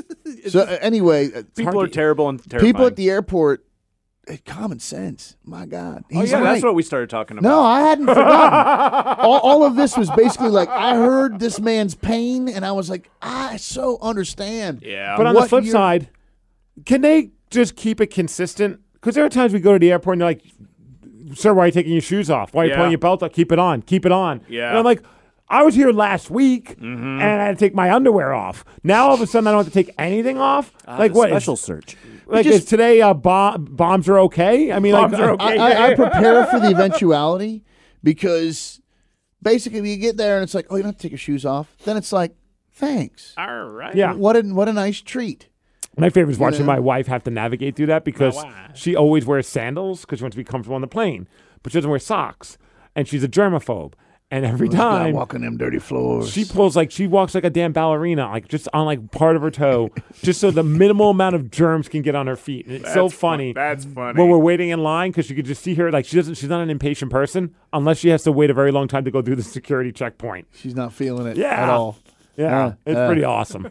so uh, anyway, uh, People hard are to- terrible and terrifying. people at the airport, eh, common sense. My God, Oh he's yeah, right. that's what we started talking about. No, I hadn't forgotten. all, all of this was basically like I heard this man's pain, and I was like, I so understand. Yeah. But on the What flip year- side, can they just keep it consistent? Because there are times we go to the airport and they're like, "Sir, why are you taking your shoes off? Why are you Yeah. pulling your belt up? Keep it on. Keep it on." Yeah. And I'm like, I was here last week Mm-hmm. and I had to take my underwear off. Now all of a sudden I don't have to take anything off. like what? Special Is, search. like just- is today uh, bomb, bombs are okay? I mean, Bombs like are uh, okay. I, I, I prepare for the eventuality because basically when you get there and it's like, oh, you don't have to take your shoes off. Then it's like, thanks. All right. Yeah. What a what a nice treat. My favorite is watching know? my wife have to navigate through that because My wife. she always wears sandals because she wants to be comfortable on the plane, but she doesn't wear socks, and she's a germaphobe. And every time walking them dirty floors. she pulls like she walks like a damn ballerina, like just on like part of her toe, just so the minimal amount of germs can get on her feet. And it's so That's fun- funny. that's funny. When we're waiting in line, because you could just see her like she doesn't. She's not an impatient person unless she has to wait a very long time to go through the security checkpoint. She's not feeling it Yeah. at all. Yeah, Uh, it's uh. pretty awesome.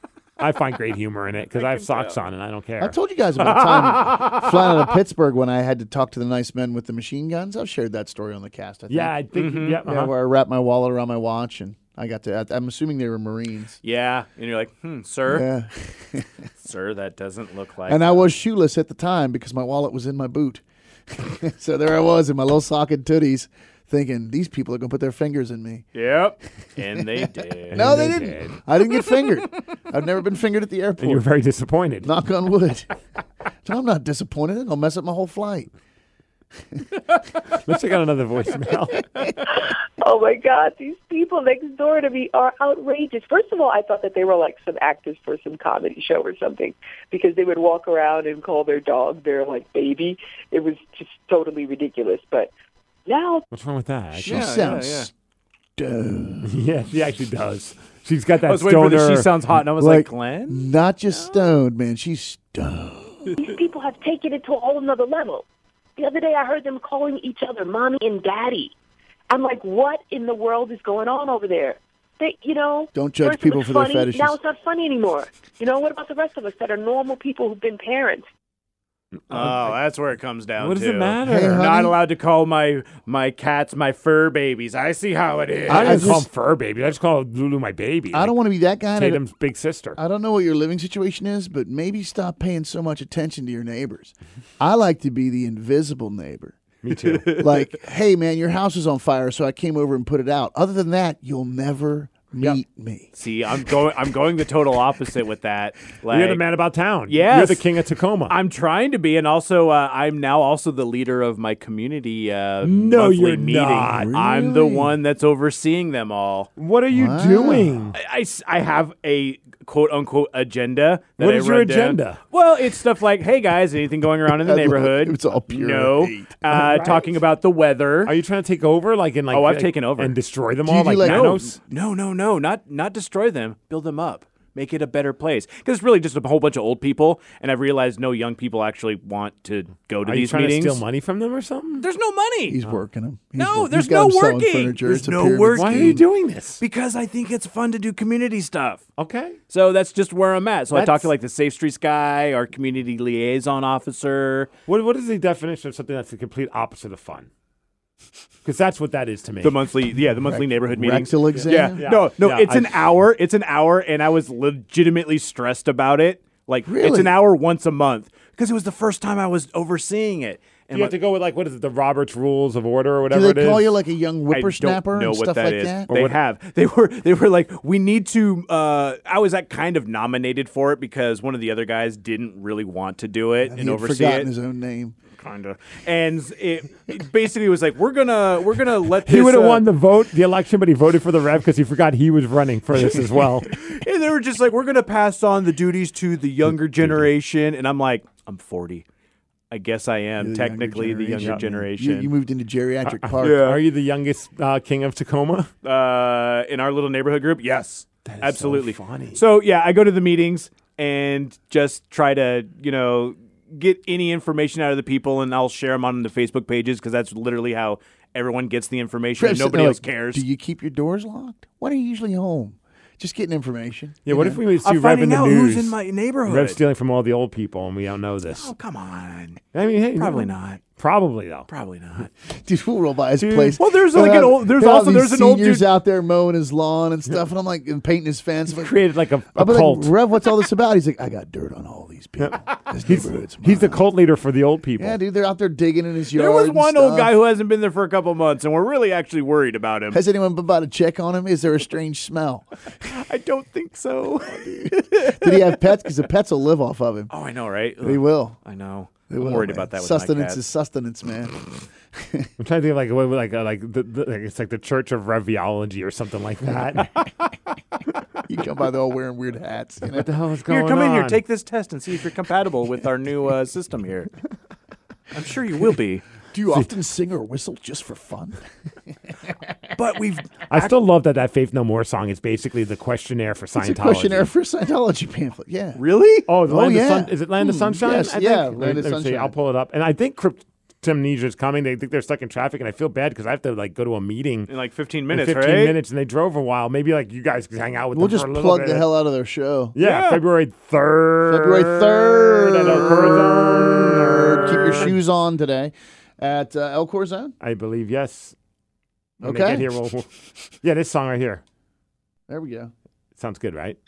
I find great humor in it because I have socks on and I don't care. I told you guys about the time flying out of Pittsburgh when I had to talk to the nice men with the machine guns. I've shared that story on the cast. I think. yeah, I think. Yeah, Yeah, uh-huh. where I wrapped my wallet around my watch and I got to. I'm assuming they were Marines. Yeah. And you're like, hmm, sir, Yeah, sir, that doesn't look like. and I was shoeless at the time because my wallet was in my boot. So there I was in my little socket tooties, thinking these people are going to put their fingers in me. Yep. And they did. No, they, they didn't. did. I didn't get fingered. I've never been fingered at the airport. And you were very disappointed. Knock on wood. So I'm not disappointed. They're going to mess up my whole flight. Let's check out another voicemail. Oh, my God. These people next door to me are outrageous. First of all, I thought that they were like some actors for some comedy show or something because they would walk around and call their dog their, like, baby. It was just totally ridiculous. But now... What's wrong with that? She Yeah, sounds yeah, stoned. Yeah, she actually does. She's got that I was waiting for stoner. the she sounds hot, and I was like, Glenn? Not just stoned, man. She's stoned. These people have taken it to a whole nother level. The other day I heard them calling each other mommy and daddy. I'm like, what in the world is going on over there? They, you know, Don't judge first it people was for their funny, fetishes. Now it's not funny anymore. You know, what about the rest of us that are normal people who've been parents? Oh, that's where it comes down What does to. it matter? Hey, honey. Not allowed to call my my cats my fur babies. I see how it is. I I don't just call just- them fur baby. I just call Lulu my baby. I don't want to be that guy. and I don't- Tatum's big sister. I don't know what your living situation is, but maybe stop paying so much attention to your neighbors. I like to be the invisible neighbor. Me too. Like, hey, man, your house is on fire, so I came over and put it out. Other than that, you'll never meet me. See, I'm going. I'm going the total opposite with that. Like, You're the man about town. Yes. You're the king of Tacoma. I'm trying to be, and also uh, I'm now also the leader of my community uh, No, monthly you're meeting. not. I'm the Really? one that's overseeing them all. what are you Wow. doing? I, I s- I have a quote unquote agenda. That What I is your run down. agenda? Well, it's stuff like, hey guys, anything going around in the I love it. neighborhood? It's all pure No. hate. Uh, Right. Talking about the weather. Are you trying to take over, like in like? Oh, I've like- taken over. and destroy them Do you all, do, like like- no, Thanos? no, no, no, not not destroy them. Build them up. Make it a better place. Because it's really just a whole bunch of old people, and I've realized no young people actually want to go to Are you these trying meetings. to steal money from them or something? There's no money. He's working them. He's No, work- there's he's got no him selling working. Furniture. There's It's a no pyramid working. Why are scheme. you doing this? Because I think it's fun to do community stuff. Okay. So that's just where I'm at. So I talk That's- to like the Safe Streets guy, our community liaison officer, What What is the definition of something that's the complete opposite of fun? Because that's what that is to me. the monthly, yeah, the monthly neighborhood meetings. Rectal exam? Yeah. Yeah. no, no, Yeah, it's an I- hour. It's an hour, and I was legitimately stressed about it. Like it's Really? an hour once a month because it was the first time I was overseeing it. And you have my- to go with like what is it, the Robert's Rules of Order or Do whatever they it is? call you like a young I whippersnapper don't know and what stuff that like is. that? They what- have. They were. They were like, we need to. Uh, I was like kind of nominated for it because one of the other guys didn't really want to do it He and had oversee forgotten it. his own name. Kinda. And it, it basically was like, we're gonna we're gonna let He this, would have uh, won the vote, the election, but he voted for the Rev because he forgot he was running for this as well. And they were just like, we're gonna pass on the duties to the younger generation. And I'm like, I'm forty. I guess I am You're the younger technically the younger generation. generation. You, you moved into geriatric park. Yeah. Are you the youngest uh, king of Tacoma? uh, in our little neighborhood group, yes, That is absolutely so funny. So yeah, I go to the meetings and just try to you know get any information out of the people, and I'll share them on the Facebook pages because that's literally how everyone gets the information. And Trev's nobody sitting there else like, cares. Do you keep your doors locked? When are you usually home? Just getting information. Yeah, what if we see I'm Rev finding in the out news? who's in my neighborhood. Rev stealing from all the old people, and we don't know this. Oh come on, I mean, hey, probably no. not. Probably though. Probably not. Dude, we'll roll by his Dude. place. Well, there's They'll like an have- old- there's they'll have also- these there's an old seniors dude- out there mowing his lawn and stuff, and I'm like, and painting his fence. I'm like, Created like a, a I'll be cult. like, Rev, what's all this about? He's like, I got dirt on all these people. This he's, neighborhood's he's the mine." cult leader for the old people. Yeah, dude, they're out there digging in his yard. There was and one old stuff. guy who hasn't been there for a couple months, and we're really actually worried about him. Has anyone been by to check on him? Is there a strange smell? I don't think so. Did he have pets? Because the pets will live off of him. Oh, I know, right? They will. I know. They I'm will, worried man. about that with Sustenance my cats. is sustenance, man. I'm trying to think of like what- like uh, like the, the like it's like the Church of Reviology or something like that. You come by, they're all wearing weird hats. You know? What the hell is going Here, on? come in here. Take this test and see if you're compatible with our new uh, system here. I'm sure you will be. Do you often sing or whistle just for fun? But we've I still love that that Faith No More song is basically the questionnaire for Scientology. It's a questionnaire for Scientology pamphlet. Yeah. really. Oh, the Oh, Land yeah. of Sun, is it Land of Hmm, Sunshine? yes, I yeah, think. Land Let- of let me see. Sunshine. I'll pull it up. And I think Cryptomnesia is coming. They think they're stuck in traffic, and I feel bad because I have to like go to a meeting In like fifteen in minutes, fifteen right? minutes, and they drove a while. Maybe like you guys can hang out with We'll them just for a little plug bit. the hell out of their show. Yeah, Yeah. February third. February third at El Corazon. Keep your shoes on today at uh, El Corazon. I believe yes. When Okay. They get here, we'll, we'll- yeah, this song right here There we go. sounds good, right?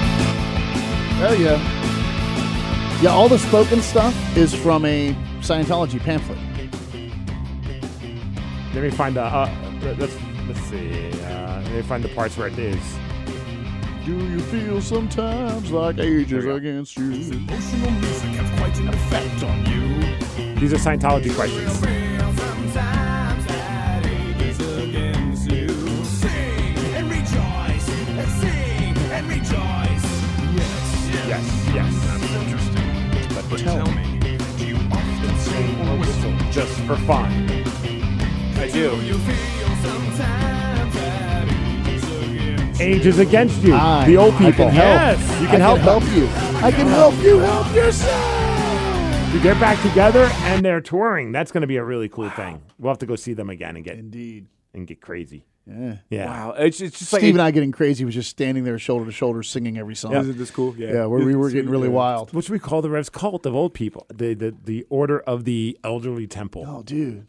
There you go. Yeah, all the spoken stuff is from a Scientology pamphlet. Let me find the. Uh, let's let's see. Uh, let me find the parts where it is. Do you feel sometimes like age is against you? Emotional music has quite an effect on you. These are Scientology questions. Sometimes that age is against you. Sing and rejoice, and sing and rejoice. Yes, Yes, yes. that's interesting. But, but tell me, do you often sing or whistle? Just for fun. I do. You feel sometimes that age is against you. Age is against you. I- the old I people. can help. Yes, you can I help. can help them. you. I can help you help yourself. Dude, they're back together and they're touring. That's going to be a really cool thing. We'll have to go see them again and get Indeed. and get crazy. Yeah. Yeah. Wow. It's, it's just like Steve and I getting crazy was just standing there shoulder to shoulder singing every song. Isn't this cool? Yeah. Yeah, where we were getting really wild. What should we call the Rev's cult of old people? The the the Order of the Elderly Temple. Oh, dude.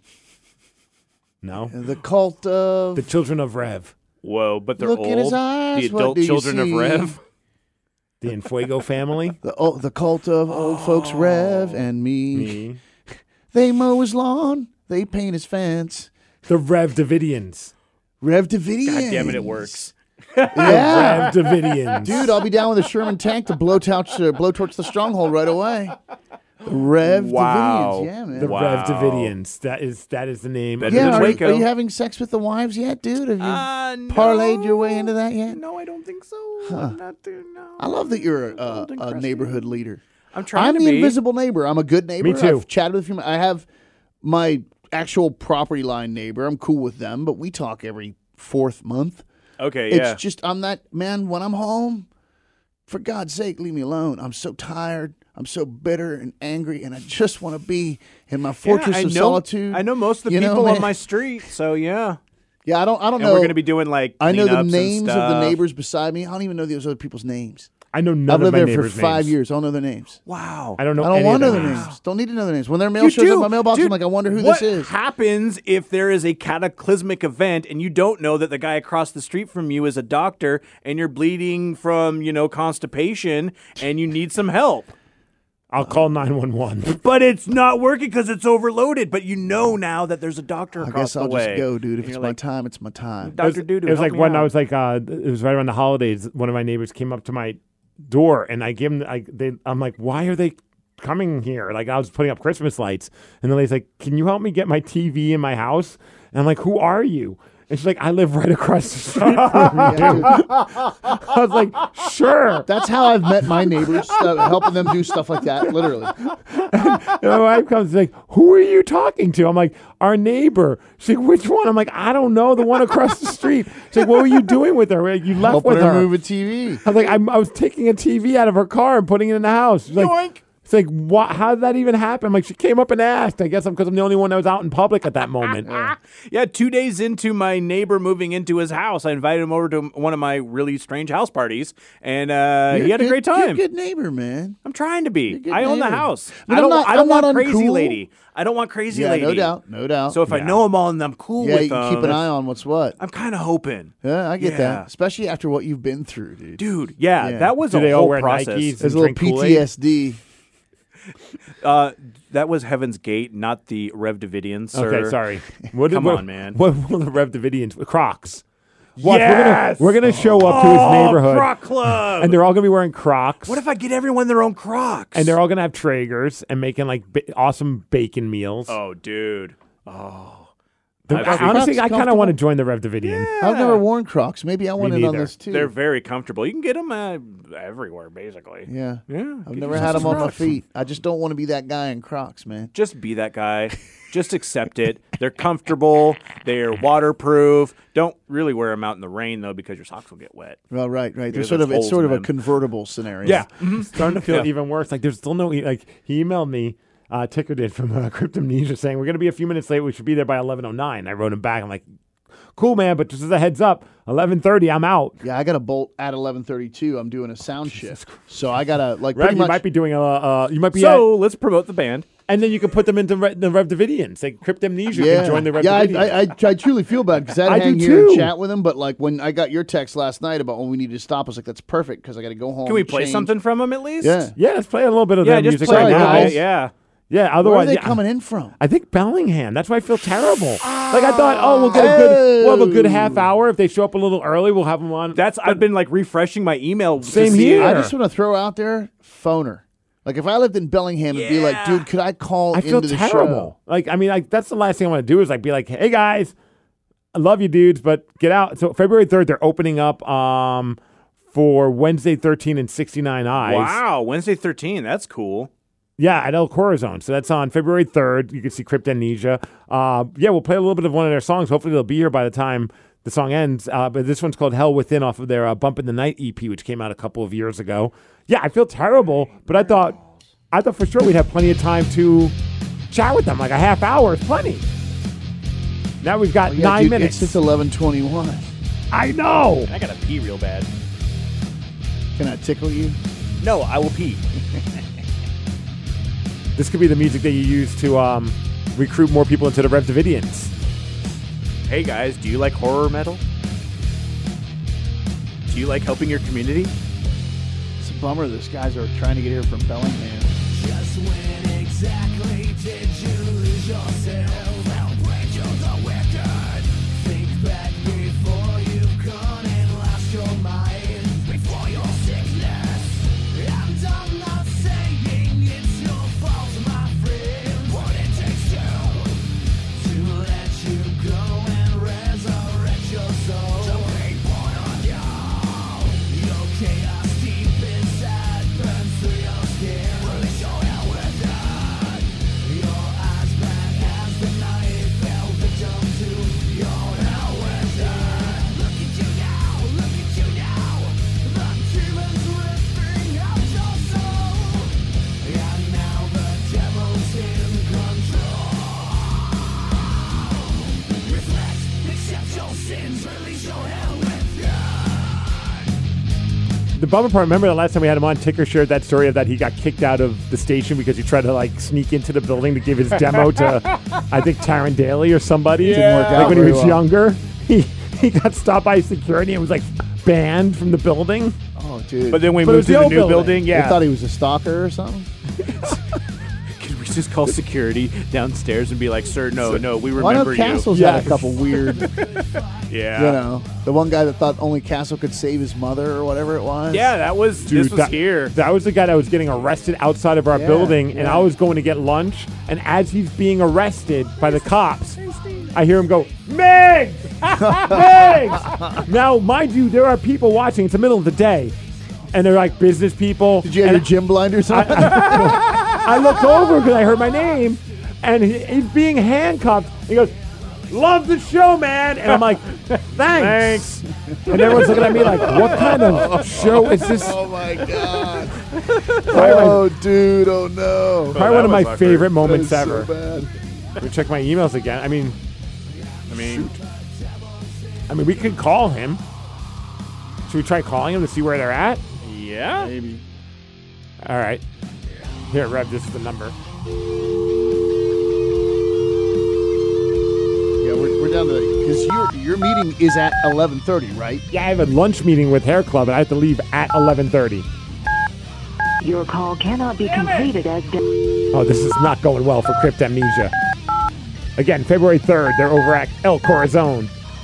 No, The cult of the Children of Rev, Whoa, but they're Look old. in his eyes, the what adult do you children of see? Rev. the Enfuego family. the oh, the cult of old folks Rev and me. Me. They mow his lawn. They paint his fence. The Rev Davidians. Rev Davidians. God damn it, it works. Yeah. Rev Davidians. Dude, I'll be down with a Sherman tank to blow torch, uh, blow torch the stronghold right away. The Rev Wow. Davidians. Yeah, man. The Wow. Rev Davidians. That is that is the name. Better yeah, than are, Waco. are you having sex with the wives yet, dude? Have you Uh, parlayed your way into that yet? No, I don't think so. I'm not doing no. I love that you're a, a, Old and a crusty. neighborhood leader. I'm trying I'm to the be. invisible neighbor. I'm a good neighbor. Me too. I've chatted with you. I have my actual property line neighbor. I'm cool with them, but we talk every fourth month. Okay, It's yeah. just I'm that man when I'm home. For God's sake, leave me alone. I'm so tired. I'm so bitter and angry, and I just want to be in my fortress yeah, I of know, solitude. I know most of the You know, people man. on my street, so yeah. Yeah, I don't. I don't And know. we're gonna be doing like I know the cleanups and names of the stuff. neighbors beside me. I don't even know those other people's names. I know none I've of lived my there for neighbors' five names. years. I don't know their names. Wow. I don't know. I don't any want to of know their their names. names. Don't need to know their names. When their mail You shows do. up in my mailbox, Dude, I'm like, I wonder who what this is. happens if there is a cataclysmic event and you don't know that the guy across the street from you is a doctor and you're bleeding from, you know, constipation and you need some help? I'll call nine one one. But it's not working because it's overloaded. But you know now that there's a doctor I across guess the I'll way. just go, dude. If And it's you're my like, time, it's my time. Doctor Doodoo, It was help like me when I out. was like, uh, it was right around the holidays. One of my neighbors came up to my door, and I gave him. I, they, I'm like, why are they coming here? Like I was putting up Christmas lights, and the lady's like, can you help me get my T V in my house? And I'm like, who are you? And she's like, I live right across the street from you. I was like, sure. That's how I've met my neighbors, uh, helping them do stuff like that, literally. And my wife comes like, who are you talking to? I'm like, our neighbor. She's like, which one? I'm like, I don't know, the one across the street. She's like, what were you doing with her? Like, you left Helping with her her. move a T V. I was like, I'm, I was taking a T V out of her car and putting it in the house. She's like, Yoink. it's like, what? How did that even happen? I'm like, she came up and asked. I guess I'm because I'm the only one that was out in public at that moment. Yeah, two days into my neighbor moving into his house, I invited him over to one of my really strange house parties, and uh, You're he had a good- great You're a time. good neighbor, man. I'm trying to be. a good I own the neighbor. house. But I don't. I'm not- I don't I'm not want crazy uncool. lady. I don't want crazy Yeah, lady. no doubt, no doubt. So if I Yeah. know them all and I'm cool yeah, with you can them, keep an eye on what's what. I'm kind of hoping. Yeah, I get Yeah. that. Especially after what you've been through, dude. Dude, yeah, Yeah. that was Do a they all whole wear process. Nikes? There's a and little drink Kool-Aid? P T S D. Uh, that was Heaven's Gate, not the Rev Davidians, sir. Okay, sorry. What, Come what- on, man. What will the Rev Davidians? Crocs. Watch, Yes! We're gonna, we're gonna show up to his Oh, neighborhood, Croc Club. and they're all gonna be wearing Crocs. What if I get everyone their own Crocs? and they're all gonna have Traegers and making like ba- awesome bacon meals. Oh, dude. Oh. The- I've I- seen- honestly, Crocs I kind of want to comfortable? join the Rev Davidian. I've never worn Crocs. Maybe I want in on neither. this too. They're very comfortable. You can get them uh, everywhere, basically. yeah. Yeah. I've get never yourself had them some on my Crocs. feet. I just don't want to be that guy in Crocs, man. Just be that guy. Just accept it. They're comfortable. They're waterproof. Don't really wear them out in the rain though, because your socks will get wet. Well, right, right. They're Because sort there's of it's holes sort in of a them. convertible scenario. Yeah, starting to feel Yeah. even worse. Like there's still no e- like he emailed me. Uh, Ticker did from uh, Cryptomnesia saying we're gonna be a few minutes late. We should be there by eleven oh nine. I wrote him back. I'm like, cool, man, but just as a heads up, eleven thirty, I'm out. Yeah, I got a bolt at eleven thirty-two. I'm doing a sound shift, so I gotta like Rev, pretty you much. might be doing a. Uh, you might be. So let's promote the band. at, and then you can put them into Re- the Rev Davidians. Like Cryptomnesia yeah, can join the Rev yeah. I, Davidians. I, I, I truly feel bad because I'd I do hang here and too. chat with him. But like when I got your text last night about when we needed to stop, I was like, "That's perfect," because I got to go home. Can we and play change. something from them at least? Yeah. yeah, let's play a little bit of Yeah, their just music play right a little now. bit. Yeah. Yeah, Where otherwise are they yeah, coming in from? I think Bellingham. That's why I feel terrible. Like I thought, oh, we'll get a good, we'll have a good half hour. If they show up a little early, we'll have them on. That's I've been like refreshing my email. Same to see here. it. I just want to throw out there, phoner. Like if I lived in Bellingham, it'd be like, dude, could I call I feel into the terrible. show? Like I mean, like that's the last thing I want to do is like be like, hey guys, I love you dudes, but get out. So February third, they're opening up um for Wednesday thirteen and sixty-nine Eyes. Wow, Wednesday thirteen. That's cool. Yeah, at El Corazon. So that's on February third. You can see Cryptamnesia. Uh, yeah, we'll play a little bit of one of their songs. Hopefully they'll be here by the time the song ends. Uh, but this one's called Hell Within off of their uh, Bump in the Night E P, which came out a couple of years ago. Yeah, I feel terrible, but I thought I thought for sure we'd have plenty of time to chat with them. Like a half hour is plenty. Now we've got Oh, yeah, nine dude, minutes. It's just eleven twenty-one. I know. I gotta pee real bad. Can I tickle you? No, I will pee. This could be the music that you use to um, recruit more people into the Rev Davidians. Hey guys, do you like horror metal? Do you like helping your community? It's a bummer. Those guys are trying to get here from Bellingham. Just when exactly did you lose yourself? Outrageous or wicked? Think back before you've gone and lost your mind. Before your sickness. And I'm not saying it's your fault, my friend. What it takes to to let you go and resurrect your soul. To be born on you. Your chaos deep inside burns through your skin. Release your hell within. Your eyes black as the night fell victim to your hell within. Look at you now, look at you now. The demons ripping out your soul. And now the devil's in control. Reflect, accept your sins, release your hell within. The bummer part, remember the last time we had him on, Ticker shared that story of that he got kicked out of the station because he tried to like sneak into the building to give his demo to, I think, Taryn Daly or somebody. Didn't work Like out when he very was well. younger. He, he got stopped by security and was like banned from the building. Oh, dude. But then we But it moved was to the the old new building. building. They Yeah. thought he was a stalker or something. Could we just call security downstairs and be like, sir, no, no, we Well, I know remember you. Castle's Yeah. had a couple weird, Yeah. you know, the one guy that thought only Castle could save his mother or whatever it was. Yeah, that was Dude, this was that, here. That was the guy that was getting arrested outside of our Yeah, building, and yeah. I was going to get lunch. And as he's being arrested by the cops, I hear him go, Migs! Migs! Now, mind you, there are people watching. It's the middle of the day, and they're like business people. Did you have and your gym blinders on? I look over because I heard my name, and he, he's being handcuffed. He goes, love the show, man. And I'm like, thanks. And everyone's looking at me like, what kind of show is this? Oh my god! Oh, dude! Oh no! Probably one of my was awkward. favorite That moments is so ever. bad. Let me check my emails again. I mean, I mean, I mean, we could call him. Should we try calling him to see where they're at? yeah. Maybe. All right. Here, Rev, this is the number. Yeah, we're, we're down to because your your meeting is at eleven thirty, right? Yeah, I have a lunch meeting with Hair Club, and I have to leave at eleven thirty. Your call cannot be completed as de- Oh, this is not going well for Cryptamnesia. Again, February third, they're over at El Corazon.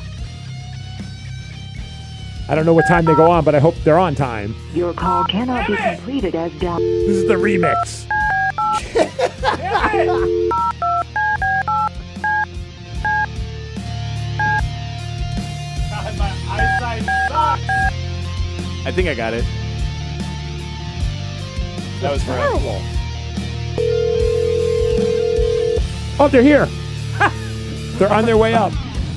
I don't know what time they go on, but I hope they're on time. Your call cannot be completed as down. This is the remix. I think I got it. That was terrible. Oh, they're here. They're on their way up.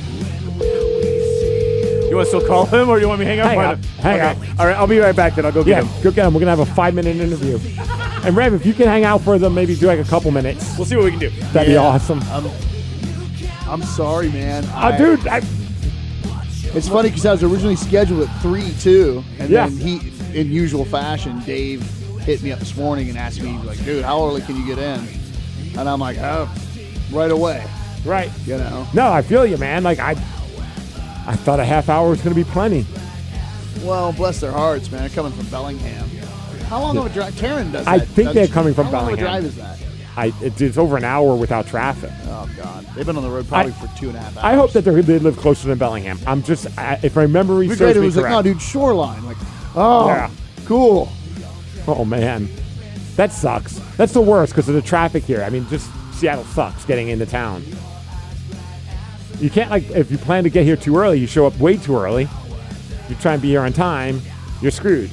You want to still call him, or do you want me to hang up? Hang on up. him? Hang Okay. up. All right, I'll be right back. Then I'll go get Yeah, him. go get them. We're gonna have a five-minute interview. And Rev, if you can hang out for them, maybe do like a couple minutes. We'll see what we can do. That'd be Yeah. awesome. I'm, I'm sorry, man. Uh, I- dude, I, It's funny because I was originally scheduled at three too, and Yeah. then he, in usual fashion, Dave hit me up this morning and asked me like, "Dude, how early can you get in?" And I'm like, "Oh, right away." right. You know. No, I feel you, man. Like I, I thought a half hour was gonna be plenty. Well, bless their hearts, man. They're coming from Bellingham. How long of a drive? Taryn does that. I think doesn't they're she? coming from How long of a Bellingham. drive is that? I it, it's over an hour without traffic. Oh God, they've been on the road probably for two and a half hours. I hope that they're- they live closer to Bellingham. I'm just, I, if my memory We serves great. It me was like, correct. no, dude, shoreline. Like, oh, Yeah. cool. Oh man, that sucks. That's the worst because of the traffic here. I mean, just Seattle sucks getting into town. You can't like if you plan to get here too early, you show up way too early. You try and be here on time, you're screwed.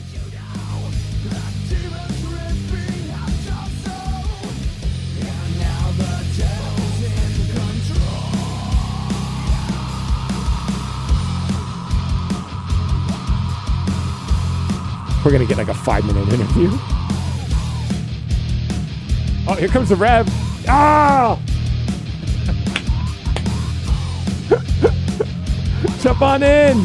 We're gonna get like a five-minute interview. Oh, here comes the Rev. Ah! Jump on in.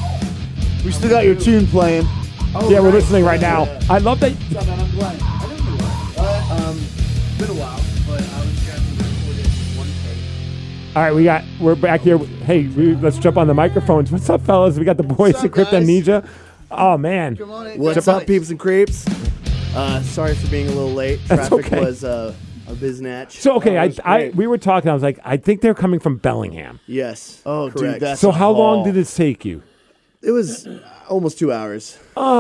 We still got your tune playing. Yeah, we're listening right now. I love that. I'm playing. I didn't know that. Um, it's been a while, but I was trying to record it in one take. All right, we got. We're back here. Hey, we, let's jump on the microphones. What's up, fellas? We got the boys What's at up, Crypt guys? Amnesia. Oh man. What's Jump up, on- peeps and creeps? Uh, sorry for being a little late. That's Traffic okay. was uh, a biznatch. So okay, Oh, it I, was I great. we were talking. I was like, I think they're coming from Bellingham. Yes. Oh, dude, correct. that's So a how long haul. did this take you? It was almost two hours.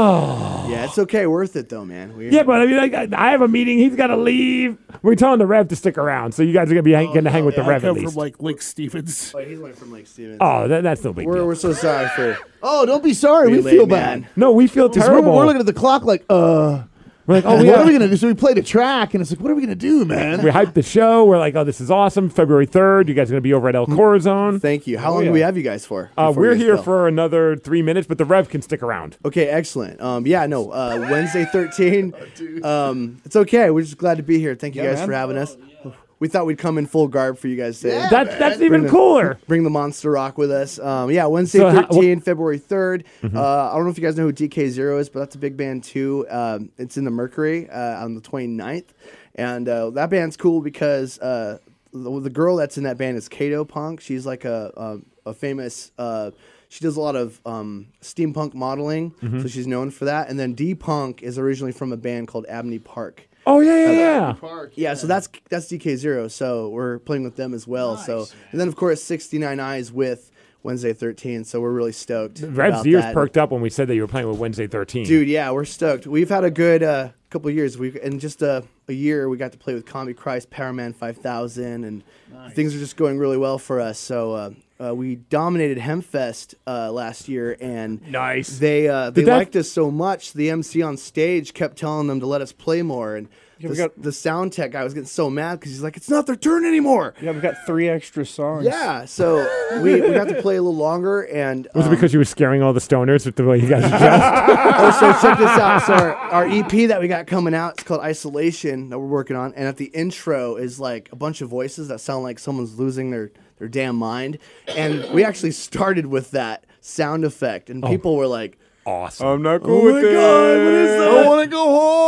Oh. Yeah, it's okay. Worth it though, man. We, Yeah, but I mean, like, I I have a meeting. He's got to leave. We're telling the Rev to stick around, so you guys are gonna be hang- getting to hang with the I Rev at come least. from like Lake Stevens. Oh, he's like from Lake Stevens. Oh, that, that's no big we're deal. we're so sorry for. Oh, don't be sorry. We Relay, feel man. bad. No, we feel 'Cause terrible. We're, we're looking at the clock like, uh, We're like, oh, what yeah. are we gonna do? So we played a track, and it's like, what are we gonna do, man? We hyped the show. We're like, oh, this is awesome. February third. You guys are going to be over at El Corazon. Thank you. How Oh, long yeah. do we have you guys for? Uh, before we're you here spill? for another three minutes, but the Rev can stick around. Okay, excellent. Um, yeah, no, uh, Wednesday thirteen. um, it's okay. We're just glad to be here. Thank you Yeah, guys man. for having us. We thought we'd come in full garb for you guys today. Yeah. That's that's even Bring the- cooler. Bring the Monster Rock with us. Um, yeah, Wednesday So how- Mm-hmm. thirteen, February third. Uh, I don't know if you guys know who D K Zero is, but that's a big band too. Um, it's in the Mercury uh, on the twenty-ninth. And uh, that band's cool because uh, the, the girl that's in that band is Kato Punk. She's like a, a, a famous... Uh, she does a lot of um, steampunk modeling, Mm-hmm. so she's known for that. And then D Punk is originally from a band called Abney Park. Oh yeah, yeah, yeah. Yeah, so that's that's D K Zero. So we're playing with them as well. So and then of course sixty-nine Eyes with Wednesday thirteen. So we're really stoked. Rev's about ears that. perked up when we said that you were playing with Wednesday thirteen. Dude, yeah, we're stoked. We've had a good uh, couple of years. We in just a, a year we got to play with Combi Christ, Powerman five thousand, and things are just going really well for us. So uh, uh, we dominated Hempfest uh, last year, and Nice. they uh, they Did that- liked us so much. The M C on stage kept telling them to let us play more, and we the, got- the sound tech guy was getting so mad because he's like, "It's not their turn anymore." Yeah, we got three extra songs. Yeah, so we, we got to play a little longer, and Was um, it because you were scaring all the stoners with the way you guys are dressed? oh, so check this out. So our, our E P that we got coming out, it's called Isolation that we're working on, and at the intro is like a bunch of voices that sound like someone's losing their their damn mind, and we actually started with that sound effect, and people were like, Awesome. I'm not "Oh cool my with it. god, what is that?" I want to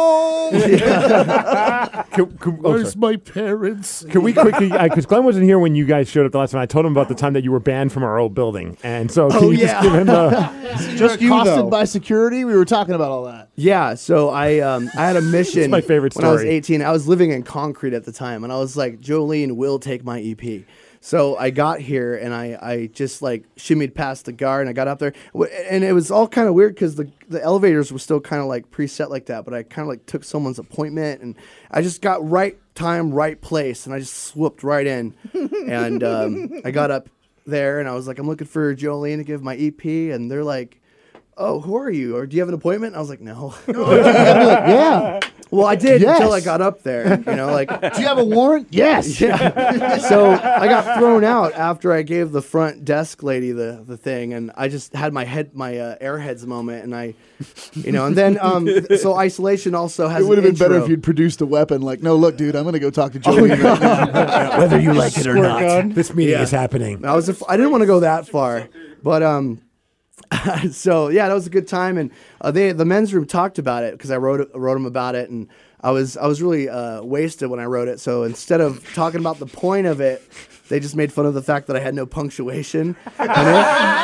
go home. Can, can, oh, Where's sorry. my parents? Can we quickly, because Glenn wasn't here when you guys showed up the last time. I told him about the time that you were banned from our old building. And so can Oh, you yeah. just give him the... Just you, accosted though. by security. We were talking about all that. Yeah, so I um I had a mission. my favorite When I was story. eighteen, I was living in concrete at the time, and I was like, Jolene will take my E P. So I got here and I, I just like shimmied past the guard and I got up there, W- and it was all kind of weird because the the elevators were still kind of like preset like that, but I kind of like took someone's appointment and I just got right time, right place, and I just swooped right in, and um, I got up there and I was like, I'm looking for Jolene to give my E P, and they're like, oh, who are you? Or do you have an appointment? I was like, no. Yeah. Well, I did Yes. until I got up there. You know, like, Do you have a warrant? Yes. yeah. So I got thrown out after I gave the front desk lady the, the thing, and I just had my head, my uh, airheads moment, and I, you know, and then um, so Isolation also has. It would have an been better intro. if you'd produced a weapon. Like, no, look, dude, I'm going to go talk to Joey right now. Whether you like it or Squirt not, gun. this meeting Yeah. is happening. I was, af- I didn't want to go that far, but um, so yeah, that was a good time, and uh, they the men's room talked about it because I wrote it- wrote them about it, and I was I was really uh, wasted when I wrote it. So instead of talking about the point of it, they just made fun of the fact that I had no punctuation. in it.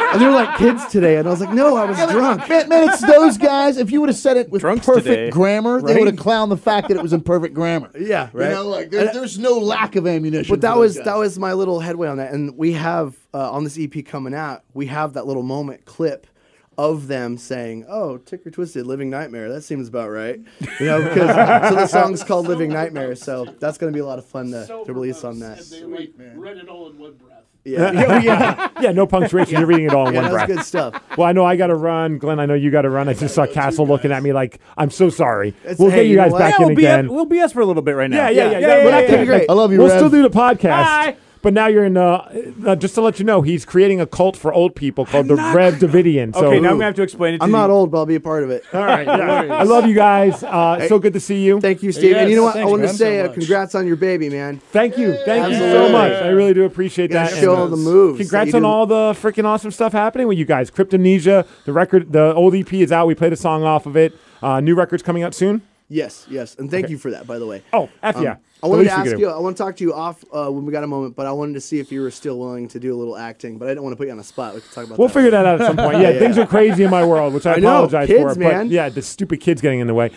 and they were like kids today, and I was like, no, I was drunk. Man, man, it's those guys. If you would have said it with Drunks perfect today. grammar, they Right? would have clowned the fact that it was in perfect grammar. Yeah, right. You know, like there, there's no lack of ammunition. But that for was those that guys. was my little headway on that, and we have uh, on this E P coming out, we have that little moment clip of them saying, "Oh, Ticker Twisted, Living Nightmare." That seems about right, you know. Because so the song's called "Living Nightmare," so that's going to be a lot of fun to, to release on that. They like read it all in one breath. Yeah, yeah, yeah, yeah. No punctuation. You're reading it all in yeah, one that's breath. good stuff. Well, I know I got to run. Glenn, I know you got to run. I just saw Castle looking at me like, I'm so sorry. It's- we'll hey, get you you know guys what? back Yeah, in we'll be again. at, we'll B S for a little bit right now. Yeah, yeah, yeah. Yeah, yeah, yeah, we're yeah, not yeah, kidding. yeah. Like, I love you, We'll Rev. still do the podcast. Bye. But now you're in, uh, uh, just to let you know, he's creating a cult for old people called the Rev Davidian. So, Okay, now I'm gonna have to explain it to I'm you. not old, but I'll be a part of it. all right. Yeah. I love you guys. Uh, so good to see you. Thank you, Steve. and you know what? Yes, I wanted to thanks, say man, uh, so much. congrats on your baby, man. Thank you. Thank you so Absolutely. much. I really do appreciate You gotta that. show And, all the moves. that Congrats you on do. all the freaking awesome stuff happening with you guys. Cryptomnesia, the record, the old E P is out. We played a song off of it. Uh, new record's coming out soon. Yes, yes, and thank Okay. you for that, by the way. Oh, F Um, yeah. I The wanted to least we ask could you. do. I want to talk to you off uh, when we got a moment, but I wanted to see if you were still willing to do a little acting. But I didn't want to put you on the spot. We could talk about. We'll that. figure that out at some point. Yeah, Yeah, things yeah. are crazy in my world, which I, I know, apologize kids, for. man. But yeah, the stupid kids getting in the way.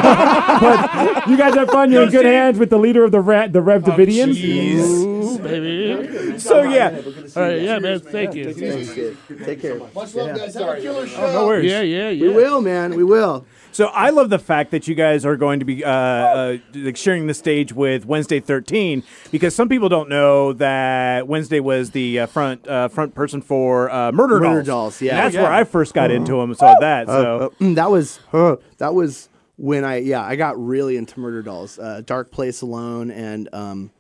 But you guys have fun. You're in good hands with the leader of the Rev, the Rev Davidians. Ooh, baby. So yeah, All right, yeah, man. Thank you. Thanks, kid. Take care. Much love, guys. Have a killer show. no worries. Yeah, yeah, yeah. We will, man. We will. So I love the fact that you guys are going to be uh, uh, like sharing the stage with Wednesday thirteen, because some people don't know that Wednesday was the uh, front uh, front person for uh, Murder, Murder Dolls. Dolls, yeah. And that's Oh, yeah. where I first got into them. Saw that. So Uh, uh, that was uh, that was when I yeah I got really into Murder Dolls, uh, Dark Place Alone, and um,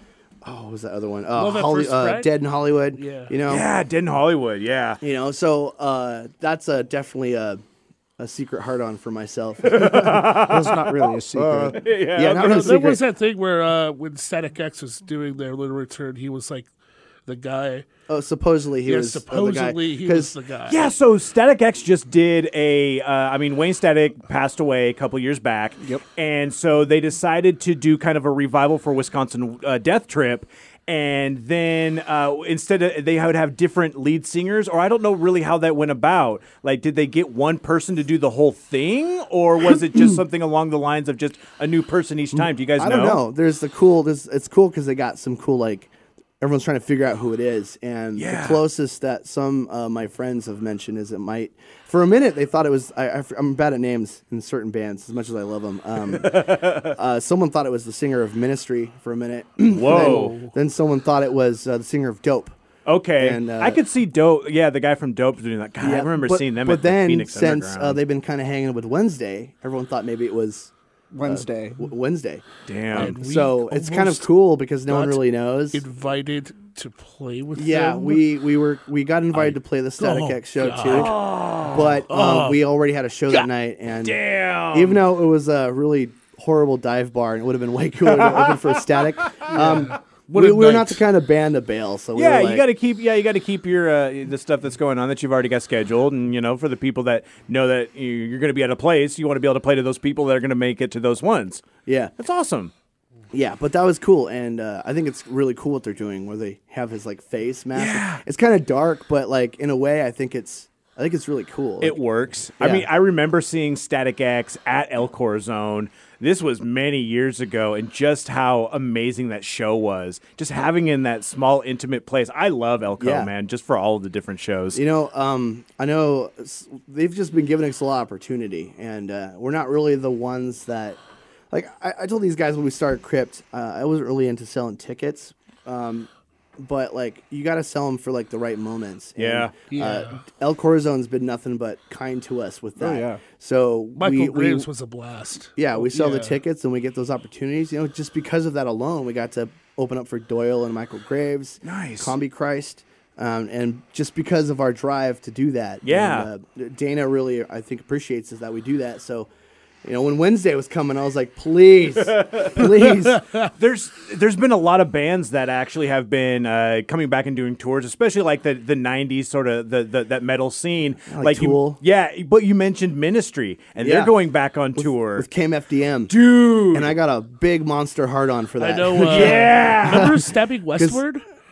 oh what was that other one? Uh, Love at Holly, First uh, Strike? Dead in Hollywood. Yeah. You know. yeah, Dead in Hollywood. Yeah. You know. So uh, that's a definitely a. A secret hard on for myself. That's not really a secret. yeah. yeah, not There, really there secret. was that thing where uh, when Static X was doing their little return, he was like the guy. Oh, supposedly he Yeah, was uh, the guy. supposedly he 'Cause- was the guy. Yeah, so Static X just did a. Uh, I mean, Wayne Static passed away a couple years back. Yep. And so they decided to do kind of a revival for Wisconsin uh, Death Trip. And then uh, instead of they would have different lead singers, or I don't know really how that went about. Like, did they get one person to do the whole thing, or was it just something along the lines of just a new person each time? Do you guys I know? don't know. There's the cool. There's, it's cool because they got some cool like. Everyone's trying to figure out who it is, and Yeah. the closest that some uh, my friends have mentioned is it might. For a minute, they thought it was. I, I, I'm bad at names in certain bands, as much as I love them. Um, uh, someone thought it was the singer of Ministry for a minute. Whoa. then, then someone thought it was uh, the singer of Dope. Okay. And, uh, I could see Dope. Yeah, the guy from Dope doing that. God, I remember but, seeing them But at then, the Phoenix since uh, Underground. they've been kind of hanging with Wednesday, everyone thought maybe it was Wednesday. uh, w- Wednesday. Damn. And we So it's kind of almost cool because no one got really knows. Invited to play with Yeah, them. we we were we got invited to play the Static oh, X show God. too, but um, Oh. we already had a show that night, and Damn. even though it was a really horrible dive bar and it would have been way cooler to open for Static, um, What we, a we were night. not the kind of band to bail. So we Yeah, were you like, got to keep. Yeah, you got to keep your uh, the stuff that's going on that you've already got scheduled, and you know, for the people that know that you- you're going to be at a place, you want to be able to play to those people that are going to make it to those ones. yeah, That's awesome. yeah. But that was cool, and uh, I think it's really cool what they're doing, where they have his like face mask. Yeah. It's kind of dark, but like in a way, I think it's I think it's really cool. It Like, works. I Yeah. mean, I remember seeing Static X at El Corazon. This was many years ago, and just how amazing that show was. Just having in that small, intimate place. I love Elco, Yeah. man, just for all of the different shows. You know, um, I know s- they've just been giving us a lot of opportunity, and uh, we're not really the ones that. Like I, I told these guys when we started Crypt, uh, I wasn't really into selling tickets, um, but like you got to sell them for like the right moments. And, Yeah. Yeah. Uh, El Corazon's been nothing but kind to us with that. yeah. So Michael we, Graves we, was a blast. yeah, we sell the Yeah. tickets and we get those opportunities. You know, just because of that alone, we got to open up for Doyle and Michael Graves. Nice. Combi Christ. Um, and just because of our drive to do that. Yeah. And, uh, Dana really, I think, appreciates is that we do that. So, you know, when Wednesday was coming, I was like, please, please. There's there's been a lot of bands that actually have been uh, coming back and doing tours, especially like the, the nineties sort of the, the that metal scene. like you, Tool. yeah, but you mentioned Ministry, and Yeah. they're going back on tour. With K M F D M. Dude, And I got a big monster hard on for that. I know. Uh, Yeah. Remember Stepping Westward?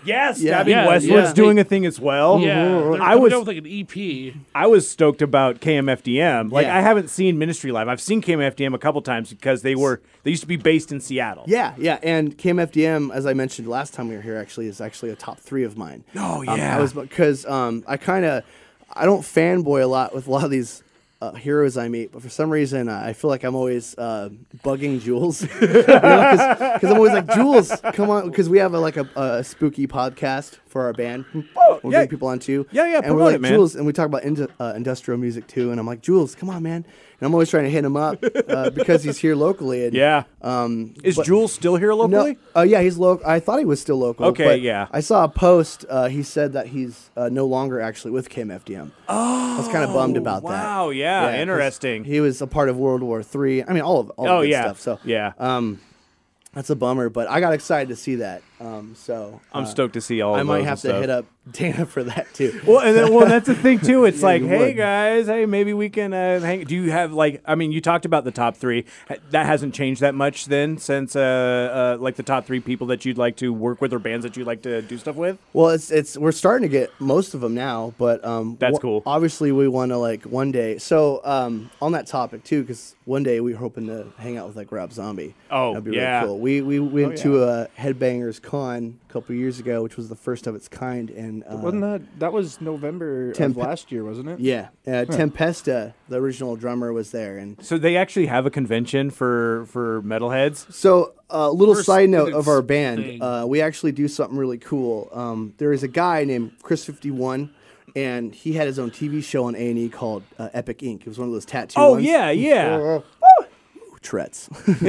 Yes, Yeah. Stabbing Yeah, Westward's yeah. doing a thing as well. Yeah, they're I coming was out with like an E P. I was stoked about K M F D M. Like Yeah. I haven't seen Ministry live. I've seen K M F D M a couple times because they were they used to be based in Seattle. Yeah, yeah, and K M F D M, as I mentioned last time we were here, actually is actually a top three of mine. Oh, Um, yeah. I was because um, I kind of I don't fanboy a lot with a lot of these uh, heroes I meet, but for some reason uh, I feel like I'm always uh, bugging Jules because I'm always like Jules, come on, because we have a, like a, a spooky podcast for our band. We'll yeah. bring people on too. Yeah, yeah, and promote we're like it, man. Jules, and we talk about indu- uh, industrial music too, and I'm like Jules, come on, man, and I'm always trying to hit him up uh, because he's here locally. And, Yeah. um, Is but- Jules still here locally? no, uh, yeah, he's local. I thought he was still local. Okay, but yeah. I saw a post. Uh, he said that he's uh, no longer actually with K M F D M. Oh, I was kind of bummed about that. wow, yeah, 'cause interesting. He was a part of World War Three. I mean, all of all Oh, the good yeah, stuff. So yeah. um, that's a bummer. But I got excited to see that. Um, so I'm uh, stoked to see all. I of might those have and to stuff. hit up Dana for that too. Well, and then, well, that's the thing too. It's Yeah, like, you hey would. guys, hey, maybe we can uh, hang. Do you have like? I mean, you talked about the top three. Ha- That hasn't changed that much then, since uh, uh, like the top three people that you'd like to work with or bands that you'd like to do stuff with. Well, it's it's we're starting to get most of them now, but um, That's wha- cool. Obviously, we want to like one day. So um, on that topic too, because one day we were hoping to hang out with like Rob Zombie. Oh, that'd be yeah. really cool. We we went yeah. to a Headbangers Con a couple years ago, which was the first of its kind, and uh, Wasn't that that was November Temp- of last year, wasn't it? yeah, uh, Tempesta, the original drummer, was there, and So they actually have a convention for for metalheads. so a uh, little First side note in of its our band, thing. uh, we actually do something really cool. Um, there is a guy named Chris fifty-one. And he had his own T V show on A and E called uh, Epic Incorporated. It was one of those tattoo Oh ones. yeah, yeah. Ooh, Tourette's.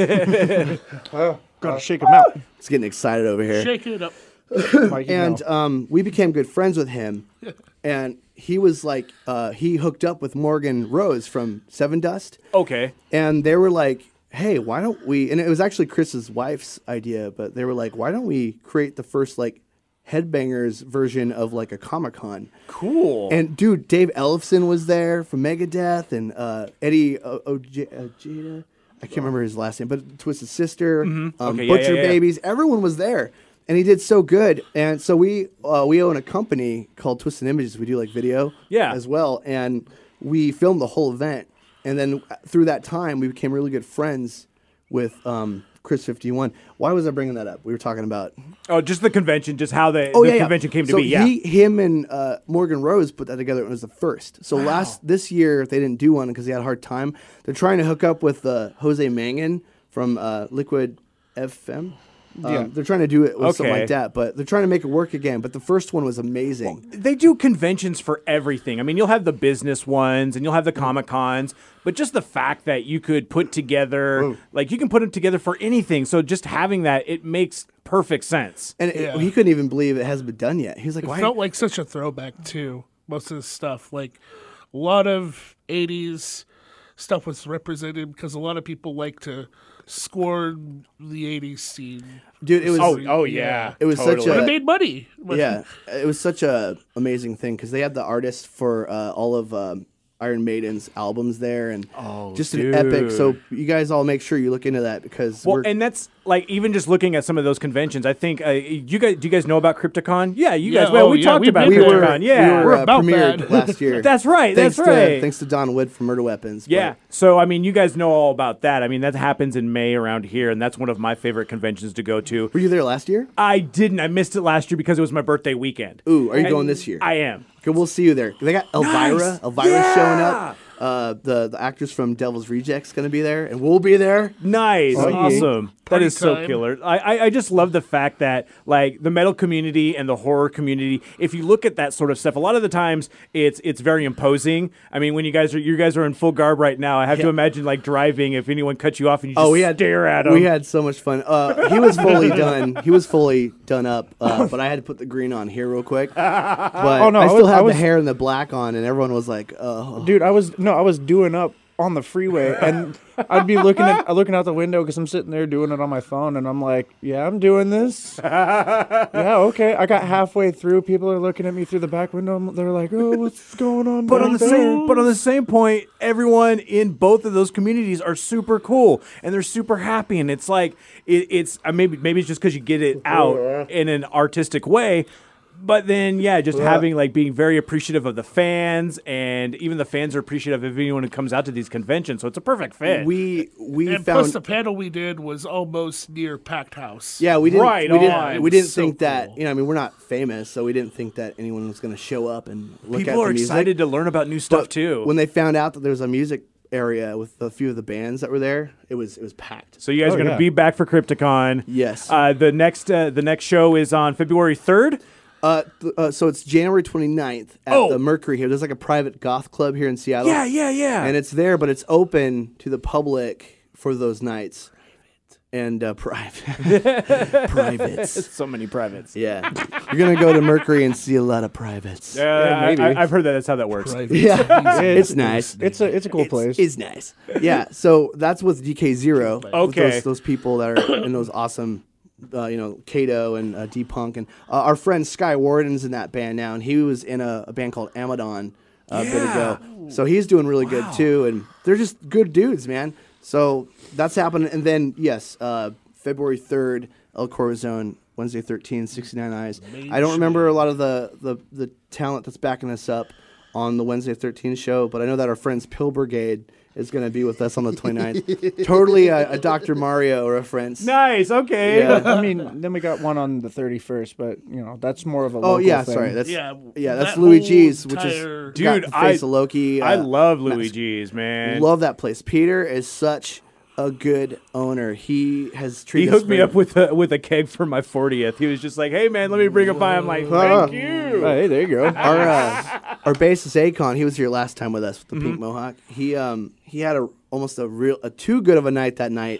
Gotta shake him out. It's getting excited over here. Shake it up. Mikey, And no. um, we became good friends with him. And he was like, uh, he hooked up with Morgan Rose from Seven Dust. Okay. And they were like, hey, why don't we? And it was actually Chris's wife's idea, but they were like, why don't we create the first like Headbangers version of like a Comic Con? Cool. And dude, Dave Ellefson was there from Megadeth, and uh, Eddie o- Oj- Ojeda. I can't remember his last name, but Twisted Sister, um, Okay, yeah, Butcher yeah, yeah. Babies. Everyone was there, and he did so good. And so we uh, we own a company called Twisted Images. We do like video, Yeah. as well, and we filmed the whole event. And then through that time, we became really good friends with um, Chris fifty-one. Why was I bringing that up? We were talking about Oh, just the convention, just how the, Oh the yeah, convention yeah. came so to be. Yeah. he, him, and uh, Morgan Rose put that together. It was the first. So last this year they didn't do one because they had a hard time. They're trying to hook up with uh, Jose Mangan from uh, Liquid F M. Um, Yeah. They're trying to do it with something Okay. like that, but they're trying to make it work again. But the first one was amazing. They do conventions for everything. I mean, you'll have the business ones and you'll have the Comic Cons, but just the fact that you could put together, like you can put them together for anything. So just having that, it makes perfect sense. And it- Yeah. he couldn't even believe it hasn't been done yet. He was like, It "Why?" felt like such a throwback too. Most of the stuff, like a lot of eighties stuff was represented because a lot of people like to score the eighties scene. Dude, it was. Oh, oh yeah. It was such Totally. a- But it made money. Yeah, it was such a amazing thing because they had the artist for uh, all of um, Iron Maiden's albums there, and Oh, just an epic. So dude. you guys all make sure you look into that because Well, we're, and that's like even just looking at some of those conventions. I think uh, you guys do you guys know about Crypticon? Yeah, you Yeah, guys. Well, oh, we yeah, talked we've about been we there. were, Crypticon. Yeah, we were We're uh, about premiered that. last year. That's right. Thanks That's to, right. Thanks to Don Wood from Murder Weapons. Yeah. but- So, I mean, you guys know all about that. I mean, that happens in May around here, and that's one of my favorite conventions to go to. Were you there last year? I didn't. I missed it last year because it was my birthday weekend. Ooh, are you And going this year? I am. Okay, we'll see you there. They got Elvira. Nice. Elvira's Yeah. showing up. Uh, the the actress from Devil's Rejects going to be there, and we'll be there. Nice. Oh, yeah. Awesome. That Party is so time. killer. I, I I just love the fact that like the metal community and the horror community, if you look at that sort of stuff, a lot of the times it's it's very imposing. I mean, when you guys are you guys are in full garb right now, I have to Yeah. imagine like driving if anyone cuts you off and you just Oh, we had stare at them. We had so much fun. Uh, he was fully done. He was fully done up, uh, but I had to put the green on here real quick. But Oh, no, I I still was- I had was- the hair and the black on, and everyone was like, "Oh, Dude, I was no, I was doing up on the freeway, and I'd be looking at looking out the window because I'm sitting there doing it on my phone, and I'm like, yeah, I'm doing this. Yeah, okay. I got halfway through. People are looking at me through the back window. They're like, oh, what's going on? But down on the there? same, but on the same point, everyone in both of those communities are super cool and they're super happy, and it's like it, it's uh, maybe maybe it's just because you get it out in an artistic way. But then, yeah, just Yeah. having like being very appreciative of the fans, and even the fans are appreciative of anyone who comes out to these conventions. So it's a perfect fit. We we and found plus the panel we did was almost near packed house. yeah we didn't Right we on. didn't we It didn't was so think that cool. you know I mean we're not famous, so we didn't think that anyone was going to show up and look at People the are music. excited to learn about new stuff But too. When they found out that there was a music area with a few of the bands that were there, it was it was packed. So you guys Oh, are going to yeah. be back for Crypticon. Yes. Uh, the next uh, the next show is on February third. Uh, th- uh, so it's January twenty-ninth at Oh. the Mercury here. There's like a private goth club here in Seattle. Yeah, yeah, yeah. And it's there, but it's open to the public for those nights. And uh, private. Privates. So many privates. Yeah. You're going to go to Mercury and see a lot of privates. Uh, Yeah, I, maybe. I, I've heard that. That's how that works. Private. Yeah. It's nice. It's a it's a cool It's, place. it's nice. Yeah. So that's with D K Zero. with Okay. Those, those people that are in those awesome, uh, you know, Kato and uh, D Punk. And uh, our friend Sky Warden's in that band now. And he was in a, a band called Amadon uh, a bit ago. So he's doing really good too. And they're just good dudes, man. So that's happening. And then, yes, uh, February third, El Corazon, Wednesday thirteenth, sixty-nine Eyes. I don't remember a lot of the, the, the talent that's backing us up on the Wednesday thirteenth show, but I know that our friends Pill Brigade is going to be with us on the twenty-ninth. Totally a, a Doctor Mario reference. Nice. Okay. Yeah. I mean, then we got one on the thirty-first, but you know that's more of a Oh local yeah, thing. sorry. That's Yeah, yeah, that's that Louis whole G's, which is entire- got Dude, the face I- of Loki. I uh, love Louis Max- G's, man. Love that place. Peter is such a good owner. He has He treated us hooked me very- up with a with a keg for my fortieth. He was just like, "Hey man, let me bring it by." I'm like, Huh. "Thank you." Hey, there you go. our uh, our bassist Akon. He was here last time with us with the Mm-hmm. Pink Mohawk. He um he had a almost a real a too good of a night that night,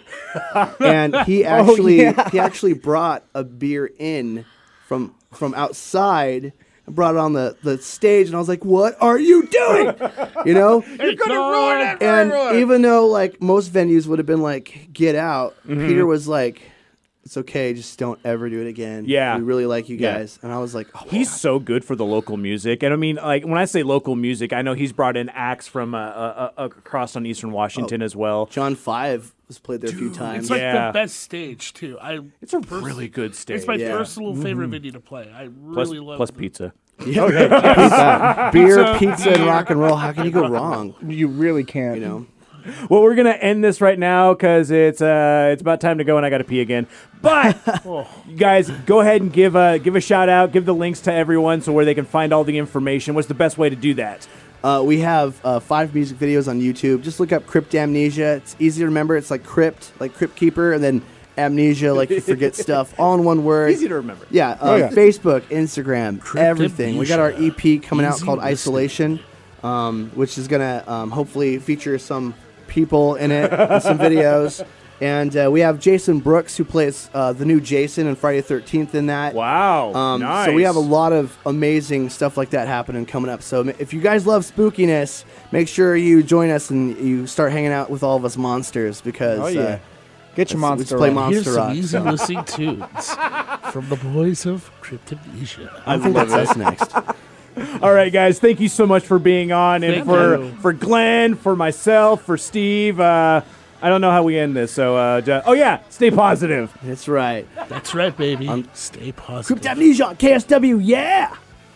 and he actually yeah. he actually brought a beer in from from outside. and Brought it on the, the stage, and I was like, "What are you doing?" You know, You're gonna ruin it for and everyone. even though like most venues would have been like, "Get out," Mm-hmm. Peter was like, "It's okay, just don't ever do it again." Yeah. we really like you Yeah. guys, and I was like, oh, He's so good for the local music, and I mean, like when I say local music, I know he's brought in acts from uh, uh, uh, across on Eastern Washington as well. John Five was played there a few times. It's like Yeah. the best stage too. I It's a pers- really good stage. It's my Yeah. personal favorite venue to play. I plus, really love plus the- pizza. Yeah, pizza, beer, Pizza, pizza, and beer. rock and roll. How can you go wrong? You really can't. You know, Well, we're gonna end this right now because it's uh it's about time to go, and I got to pee again. But you guys, go ahead and give a give a shout out, give the links to everyone so where they can find all the information. What's the best way to do that? uh, we have uh, five music videos on YouTube. Just look up Crypt Amnesia. It's easy to remember. It's like Crypt, like Crypt Keeper, and then Amnesia, like you forget stuff, all in one word. Easy to remember. Yeah, uh, Oh, yeah. Facebook, Instagram, everything. We got our E P coming out Easy called listening. Isolation, um, which is gonna um, hopefully feature some people in it, and some videos, and uh, we have Jason Brooks who plays uh, the new Jason and Friday the thirteenth in that. Wow, Um, nice. So we have a lot of amazing stuff like that happening coming up. So if you guys love spookiness, make sure you join us and you start hanging out with all of us monsters because. Oh yeah. Uh, Get your let's- monster let's play on. Monster Here's some Rock, easy so. listening tunes from the boys of Cryptomnesia. I think that's us next. All right, guys. Thank you so much for being on, and Thank for you. for Glenn, for myself, for Steve. Uh, I don't know how we end this, so uh, ju- oh yeah, stay positive. That's right. That's right, baby. Um, Stay positive. Crypt Amnesia on K S W, yeah!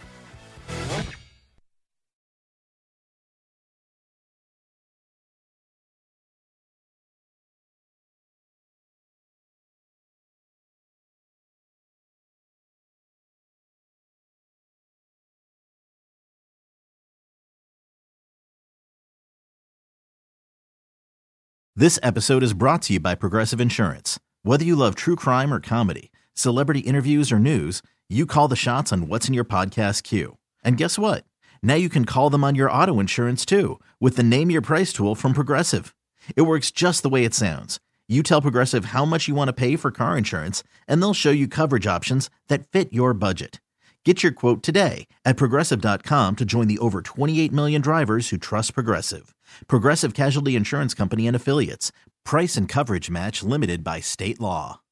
This episode is brought to you by Progressive Insurance. Whether you love true crime or comedy, celebrity interviews or news, you call the shots on what's in your podcast queue. And guess what? Now you can call them on your auto insurance too with the Name Your Price tool from Progressive. It works just the way it sounds. You tell Progressive how much you want to pay for car insurance, and they'll show you coverage options that fit your budget. Get your quote today at Progressive dot com to join the over twenty-eight million drivers who trust Progressive. Progressive Casualty Insurance Company and Affiliates. Price and coverage match limited by state law.